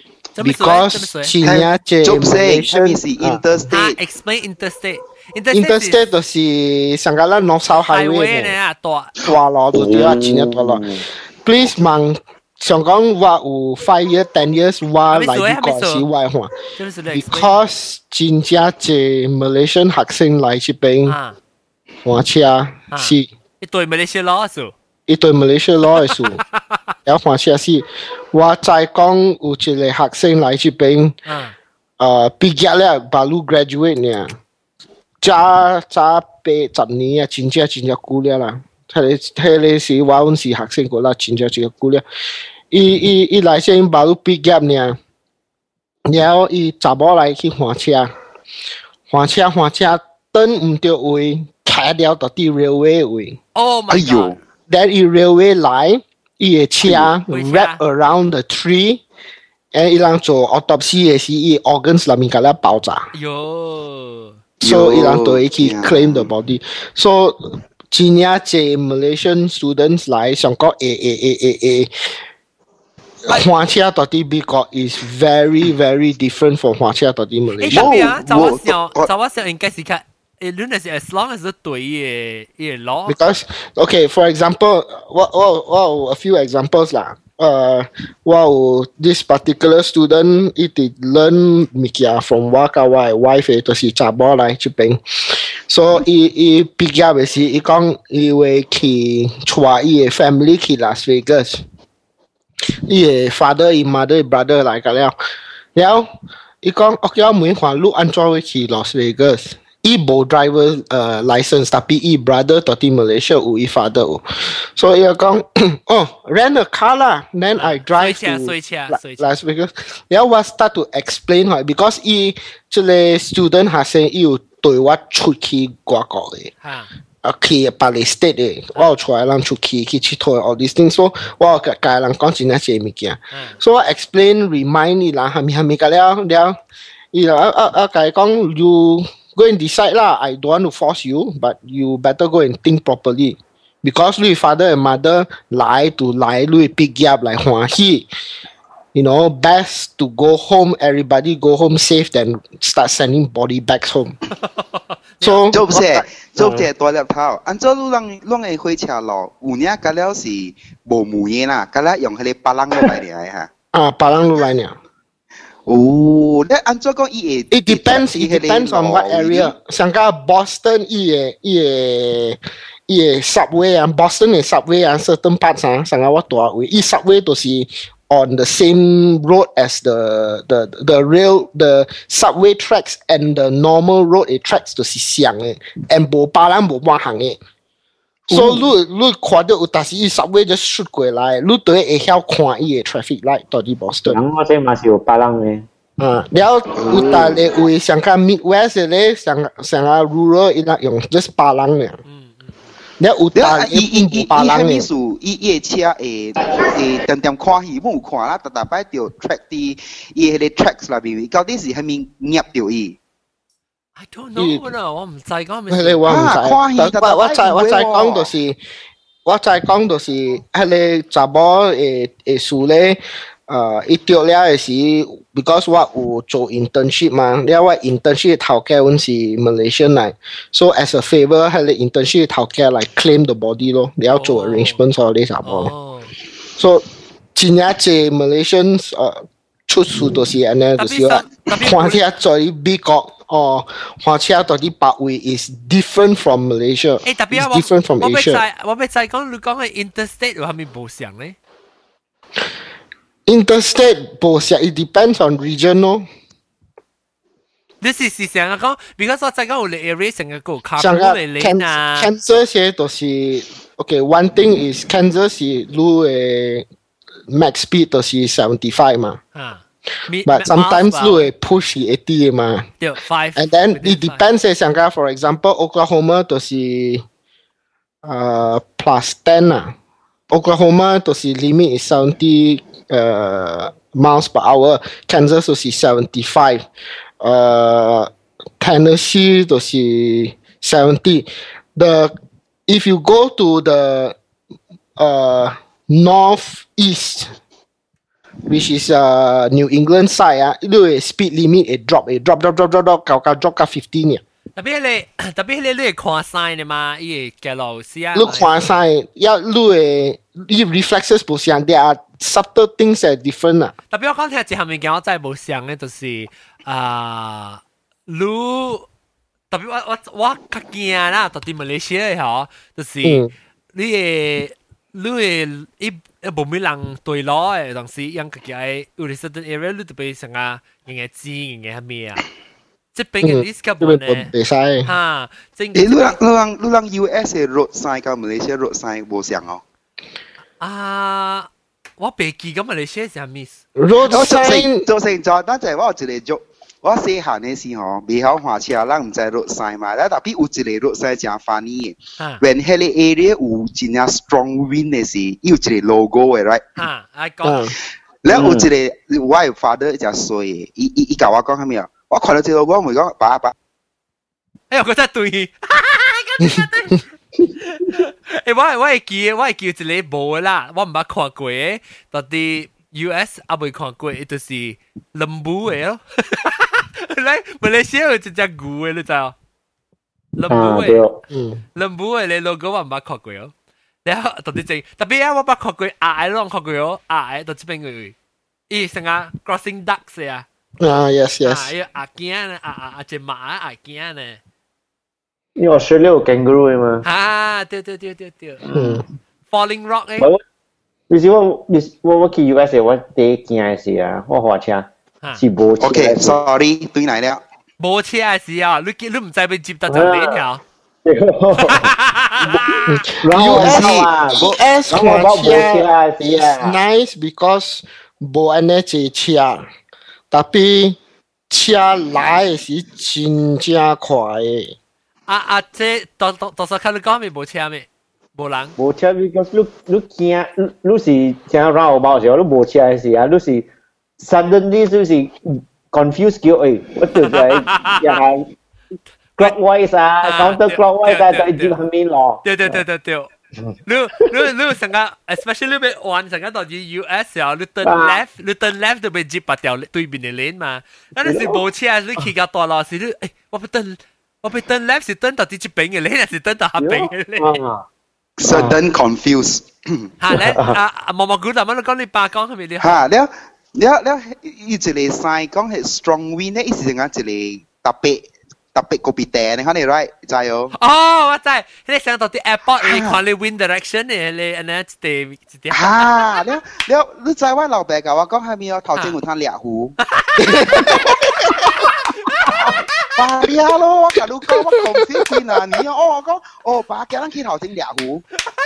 ，because 前日即 Malaysia 是 interstate。 explain interstate。 interstate 就是上個啦 North South Highway 咧，大大路就對啊，前日大路。Please 問。想講我有 five years, ten years， 我嚟美國時我換 ，because 真正係 Malaysian 學生嚟這邊換車是一對 Malaysia law 數， 一對 Malaysia law 數，有換車是，我再講有一個學生嚟這邊，誒畢業了，巴魯 graduate 呢，早早八十年啊，真正真正久了啦。睇你睇你是我嗰時學生過啦，真正真係久了。伊伊伊來先巴魯畢業呢，然後伊查某來去換車，換車換車，等唔到位，開掉到啲 railway 位。 哦，哎呦 ！Then 伊 railway 來，伊個車 wrap around the tree， 誒伊人做 autopsy 嘅時，伊 organs 裡面嗰啲爆炸。 喲 ！So 伊人對去 claim the body。So 真正係 Malaysian students 來想講誒誒誒誒誒。換車到啲美國 is very very different from 換車到啲 Malaysia。 誒，特別啊，就我想，就我想應該是看，誒，你那是 as long as 對嘅嘅 law。 Because okay, for example，我我我有 a few examples 啦。誒，我有 this particular student 一直 learn 物件 from 我甲我嘅 wife 就是查某來這邊。所以伊伊畢業嘅時，伊講伊會去帶伊嘅 family 去 Las Vegas。伊個 father、伊 mother、伊 brother 來個了，然後伊講，我叫我問看你安怎會去 Las Vegas？ 伊无 driver 呃 license， tapi 伊 brother 到底 Malaysia 有伊 father 有，所以伊讲哦 rent a car 啦 ，then I drive to Las Vegas， 然後我 start to explain 佢 ，because 伊即個 student 學生伊有對我出去外國嘅，啊去巴黎 state 嘅，我有出來人出去去佚佗 all these things， 所以我有甲家人講真係些物件，所以我 explain remind 伊啦，係咪係咪個了了，伊啦啊啊啊甲伊講 you go and decide lah. I don't want to force you, but you better go and think properly. Because your father and mother lie to lie, you pick up like欢喜. You know, best to go home. Everybody go home safe, then start sending body back home. So, 做些做些大粒頭，按照路人路嘅火車路，有呢個了是無無嘢啦，個了用佢哋巴郎落嚟嘅嚇。 啊，巴郎落嚟呢？ 哦，那按照講伊會 It depends. It depends on what area. 像個 Boston 伊個伊個伊個 subway 啊 ，Boston 嘅 subway 啊 ，certain parts 啊，像個我大位，伊 subway 都是 on the same road as the the the rail the subway tracks and the normal road it tracks 都是相嘅 ，and 無巴人無換行嘅。所以你你看到有，但是伊 subway just shoot 過來，你都會曉看伊個 traffic light 到底 Boston。 咁我這嘛是有巴人嘅。 啊，然後有大咧位像個 Midwest 咧，像像個 rural 伊拉用 just 巴人嘅。嗯嗯。然後有大咧唔巴人嘅。 數伊伊個車會會點點看戲，冇看啦，特特擺條 track 啲伊迄個 tracks 裏邊，到底是係咪入掉伊？ I don't know 啦，我唔知講咩。 係我唔知，我我知我知講到是，我知講到是係你查某誒誒數咧，誒一掉了嘅時 ，because 我有做 internship 嘛，了我 internship 頭家阮是 Malaysian 嚟 ，so as a favor 係你 internship 頭家嚟 claim the body 咯，你要做 arrangement 所以你查某咯。so 真係隻 Malaysians 誒出處都是安尼，就是話看起來在美國。哦，火車到底八位 is different from Malaysia， 誒特別啊， different from Asia。 我咪就係講你講嘅 interstate 係咪冇相咧 ？Interstate 冇相 ，it depends on region 咯。 你是是成日講，比如說在講有啲 area 成日個卡布嚟嚟啊。 Kansas 些都是 ，OK，one thing is Kansas 是路誒 max speed 都是 seventy five 嘛。啊。But sometimes you will push eighty 嘛。 對 ，five。 And then it depends 誒，像個 for example Oklahoma 都是呃 plus ten 啊 ，Oklahoma 都是 limit is seventy 呃 miles per hour，Kansas 都是 seventy five， 呃 Tennessee 都是 seventy。The if you go to the 呃 northeast。Which is uh New England side 啊，你個 speed limit 會 drop 會 drop drop drop drop drop 到到 drop 到 fifteen 嘅。 特別你特別你你係看 sign 嘅嘛，伊個嘅路線啊。 你看 sign，要你個你 reflexes 不相，there are subtle things that different 啊。 特別我講聽一項物件，我真係冇相咧，就是啊，你特別我我我較驚啦，特別馬來西亞嘅嗬，就是你嘅你嘅一。冇咩人對路誒，當時樣個嘅有啲 certain area 你特別成啊，人嘅知人嘅係咩啊？即係邊個 discover 呢？ 唔使嚇， 誒，你人你人你人 U S 嘅 road sign 同馬來西亞 road sign 冇相哦。 啊，我未記咁馬來西亞係咩 ？road sign 做成咗，但係我有一個 joke。我細漢嘅時候，未曉開車，人唔知 road sign 嘛，但特別有一個 road sign 真 funny 嘅。When 迄個 area 有真正 strong wind 嘅時，有一個 logo 嘅 ，right？ 啊，I got。 然後有一個我嘅 father 真衰嘅，伊伊伊教我講係咩啊？我看到這個 logo，我咪講爸爸。 哎，我覺得對。誒，我係我係記，我係記一個無啦，我唔捌看過嘅，到底 U S 也未看過，就是林布嘅咯。嚟，馬來西亞有一隻牛嘅，你知啊？林布嘅，林布嘅你 logo 我唔捌看過哦。然後到底正特別啊，我捌看過鴨咯，看過哦，鴨到呢邊嘅，咦，成啊 crossing ducks 啊。 啊 ，yes yes。 啊，要鴨頸呢，啊啊隻馬啊鴨頸呢。 因為australia有 kangaroo 嘅嘛。 啊，對對對對對。嗯。Falling Rock 咧。 你是我，你我我去 U S 我第一件嘅事啊，我開車。是無 OK，sorry， 對嚟了。 冇車嘅時候，你你唔知要接到就邊條。 U S 看車 is nice because 冇安尼坐車，但車來是真正快嘅。 啊啊！這多多多少看你講咪冇車咩？冇人。 冇車 because 你你驚，你你是聽繞包時候，你冇車嘅時候，你是 suddenly 就是 confuse 叫誒，我就係又係 clockwise 啊 ，counter clockwise 啊，就接後面落。 對對對對對。你你你成個 ，especially 你被玩成個到住 U S 啊，你 turn left， 你 turn left 就被接拔掉對面嘅 lane 嘛。那你是冇車，你騎架大路時，你誒，我被 turn， 我被 turn left 是 turn 到啲接邊嘅 lane，還是 turn 到下邊嘅 lane？Sudden confuse。 嚇咧啊！毛毛菇頭蚊，你講你爸講係咪你？ 嚇，你你你伊一個sign講係 strong wind 咧，意思係講一個特別。特別個別訂，你睇你 right 知哦。 哦，我知，你上到啲 airport， 你看你 wind direction 咧，你安尼一地一地。 嚇，你你你知我老爸教我講係咪有頭前有攤獵虎？爸你啊咯，我同你講我講先見啊，你哦我講哦爸叫咱去頭前獵虎。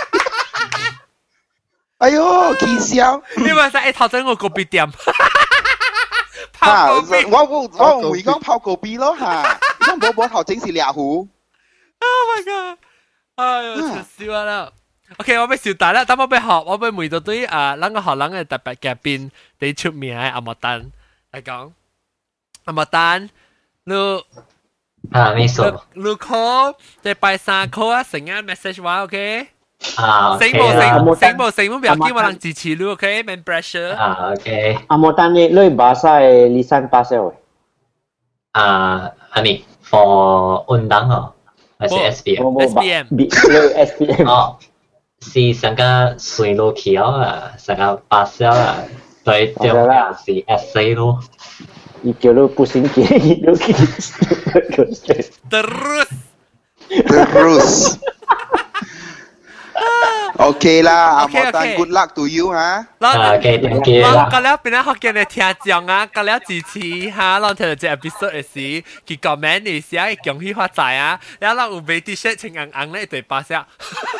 哎呦，氣笑！ 你話曬頭前我個別店。 嚇！我我我唔會講泡個別咯嚇。冇冇頭整是獵虎 ！Oh my god！ 哎呀，笑死我啦 ！OK， 我俾笑大啦，等我俾學，我俾每到對啊，兩個學人嘅特別嘅邊，你出名嘅阿莫丹嚟講，阿莫丹，你啊，沒錯， 你 call 即拜三 call 啊，成日 message 話 OK。 啊， 醒冇醒，醒冇醒，唔要緊，我能支持你 OK，免 pressure。 啊 OK。 阿莫丹你你巴塞離散巴塞喂。 啊，阿你。for undang oh masih S P M S P M S P M oh si sangka sui lo kiao ah sangka pasal ah dari dia punya si S A lo itu lo pusing kiri lo kiri terus terus OK 啦，阿莫丹 good luck to you 哈。 OK thank you。 咁了邊咧學見你聽講啊，咁了支持嚇，讓聽到這 episode 嘅時，佢 comment 嘅時啊，恭喜發財啊，然後讓有買 T-shirt 青紅紅咧對巴聲。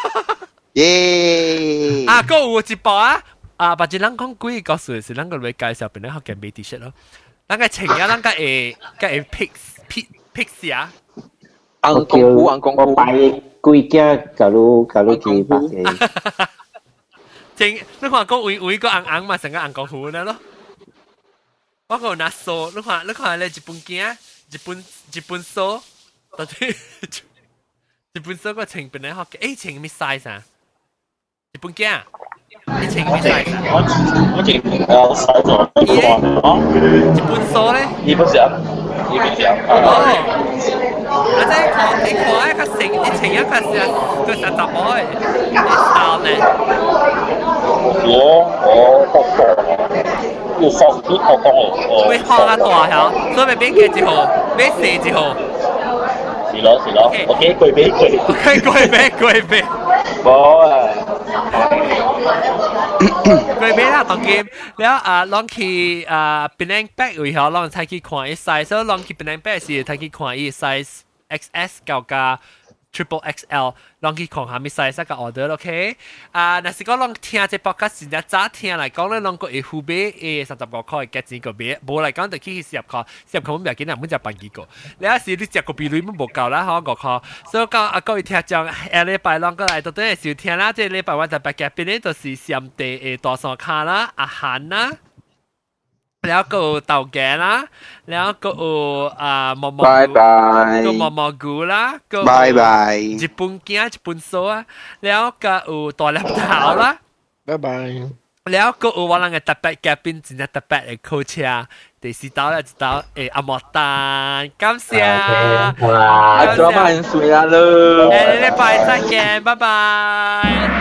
耶！ 啊，個有一部啊，啊，或者咱講幾個故事，咱個會介紹邊咧學見買 T-shirt 咯，咱個青啊，咱個會個會 pick pick pick 啊。 angkong fu angkong fu pai kui kia kalau kalau di pakai 正你看個位位個紅紅嘛，成個紅光糊咧咯。我個拿梳，你看你看咧日本鏡，日本日本梳，到底日本梳個情本來學嘅，誒情咩 size 啊？日本鏡，你情咩 size 啊？ 我我情我 size 咗， 日本梳咧？ 二不上，二不上。 哦。我真係看你看一個成，你前一個時候佢實習我嘅，你 style 咧？ 我我學過，要學啲學過我。 會學啊大嚇，所以咪邊幾字號？邊四字號？ 是咯是咯 ，OK 貴俾貴。 OK 貴俾貴俾。 冇啊。 貴俾啦，當劍，แล้วอ่าลองขี่อ่าเป็นแองแป๊กอยู่เหรอลองใช้ขี่ขวาอีไซส์แล้วลองขี่เป็นแองแป๊กสิใช้ขี่ขวาอีไซส์ X S เก่ากา triple X L ลองขี่ของหามีไซส์สัก order โอเคอ่านั่นสิก็ลอง聽這 podcast 先一早聽嚟講咧，ลอง個會付俾誒三十個塊嘅錢個俾，冇嚟講就去四十塊，四十塊唔要緊啊，唔就辦幾個。你有時你食個比率冇夠啦，嗬個塊，所以講啊各位聽眾，下禮拜啷個嚟到都係少聽啦，即係禮拜我特別嘅邊咧就是上地誒大山卡啦、阿涵啦。แล้วก็เต่าแก่ละแล้วก็อ่ามอมอกูก็มอมอกูละก็บายบายญี่ปุ่นเกียญี่ปุ่นโซ่แล้วก็ตัวแลบเท้าละบายบายแล้วก็ว่าลัง嘅特別嘅邊真係特別嘅 coach 啊第四道咧就到誒阿莫丹感謝阿莊萬歲啦咯誒禮拜再見拜拜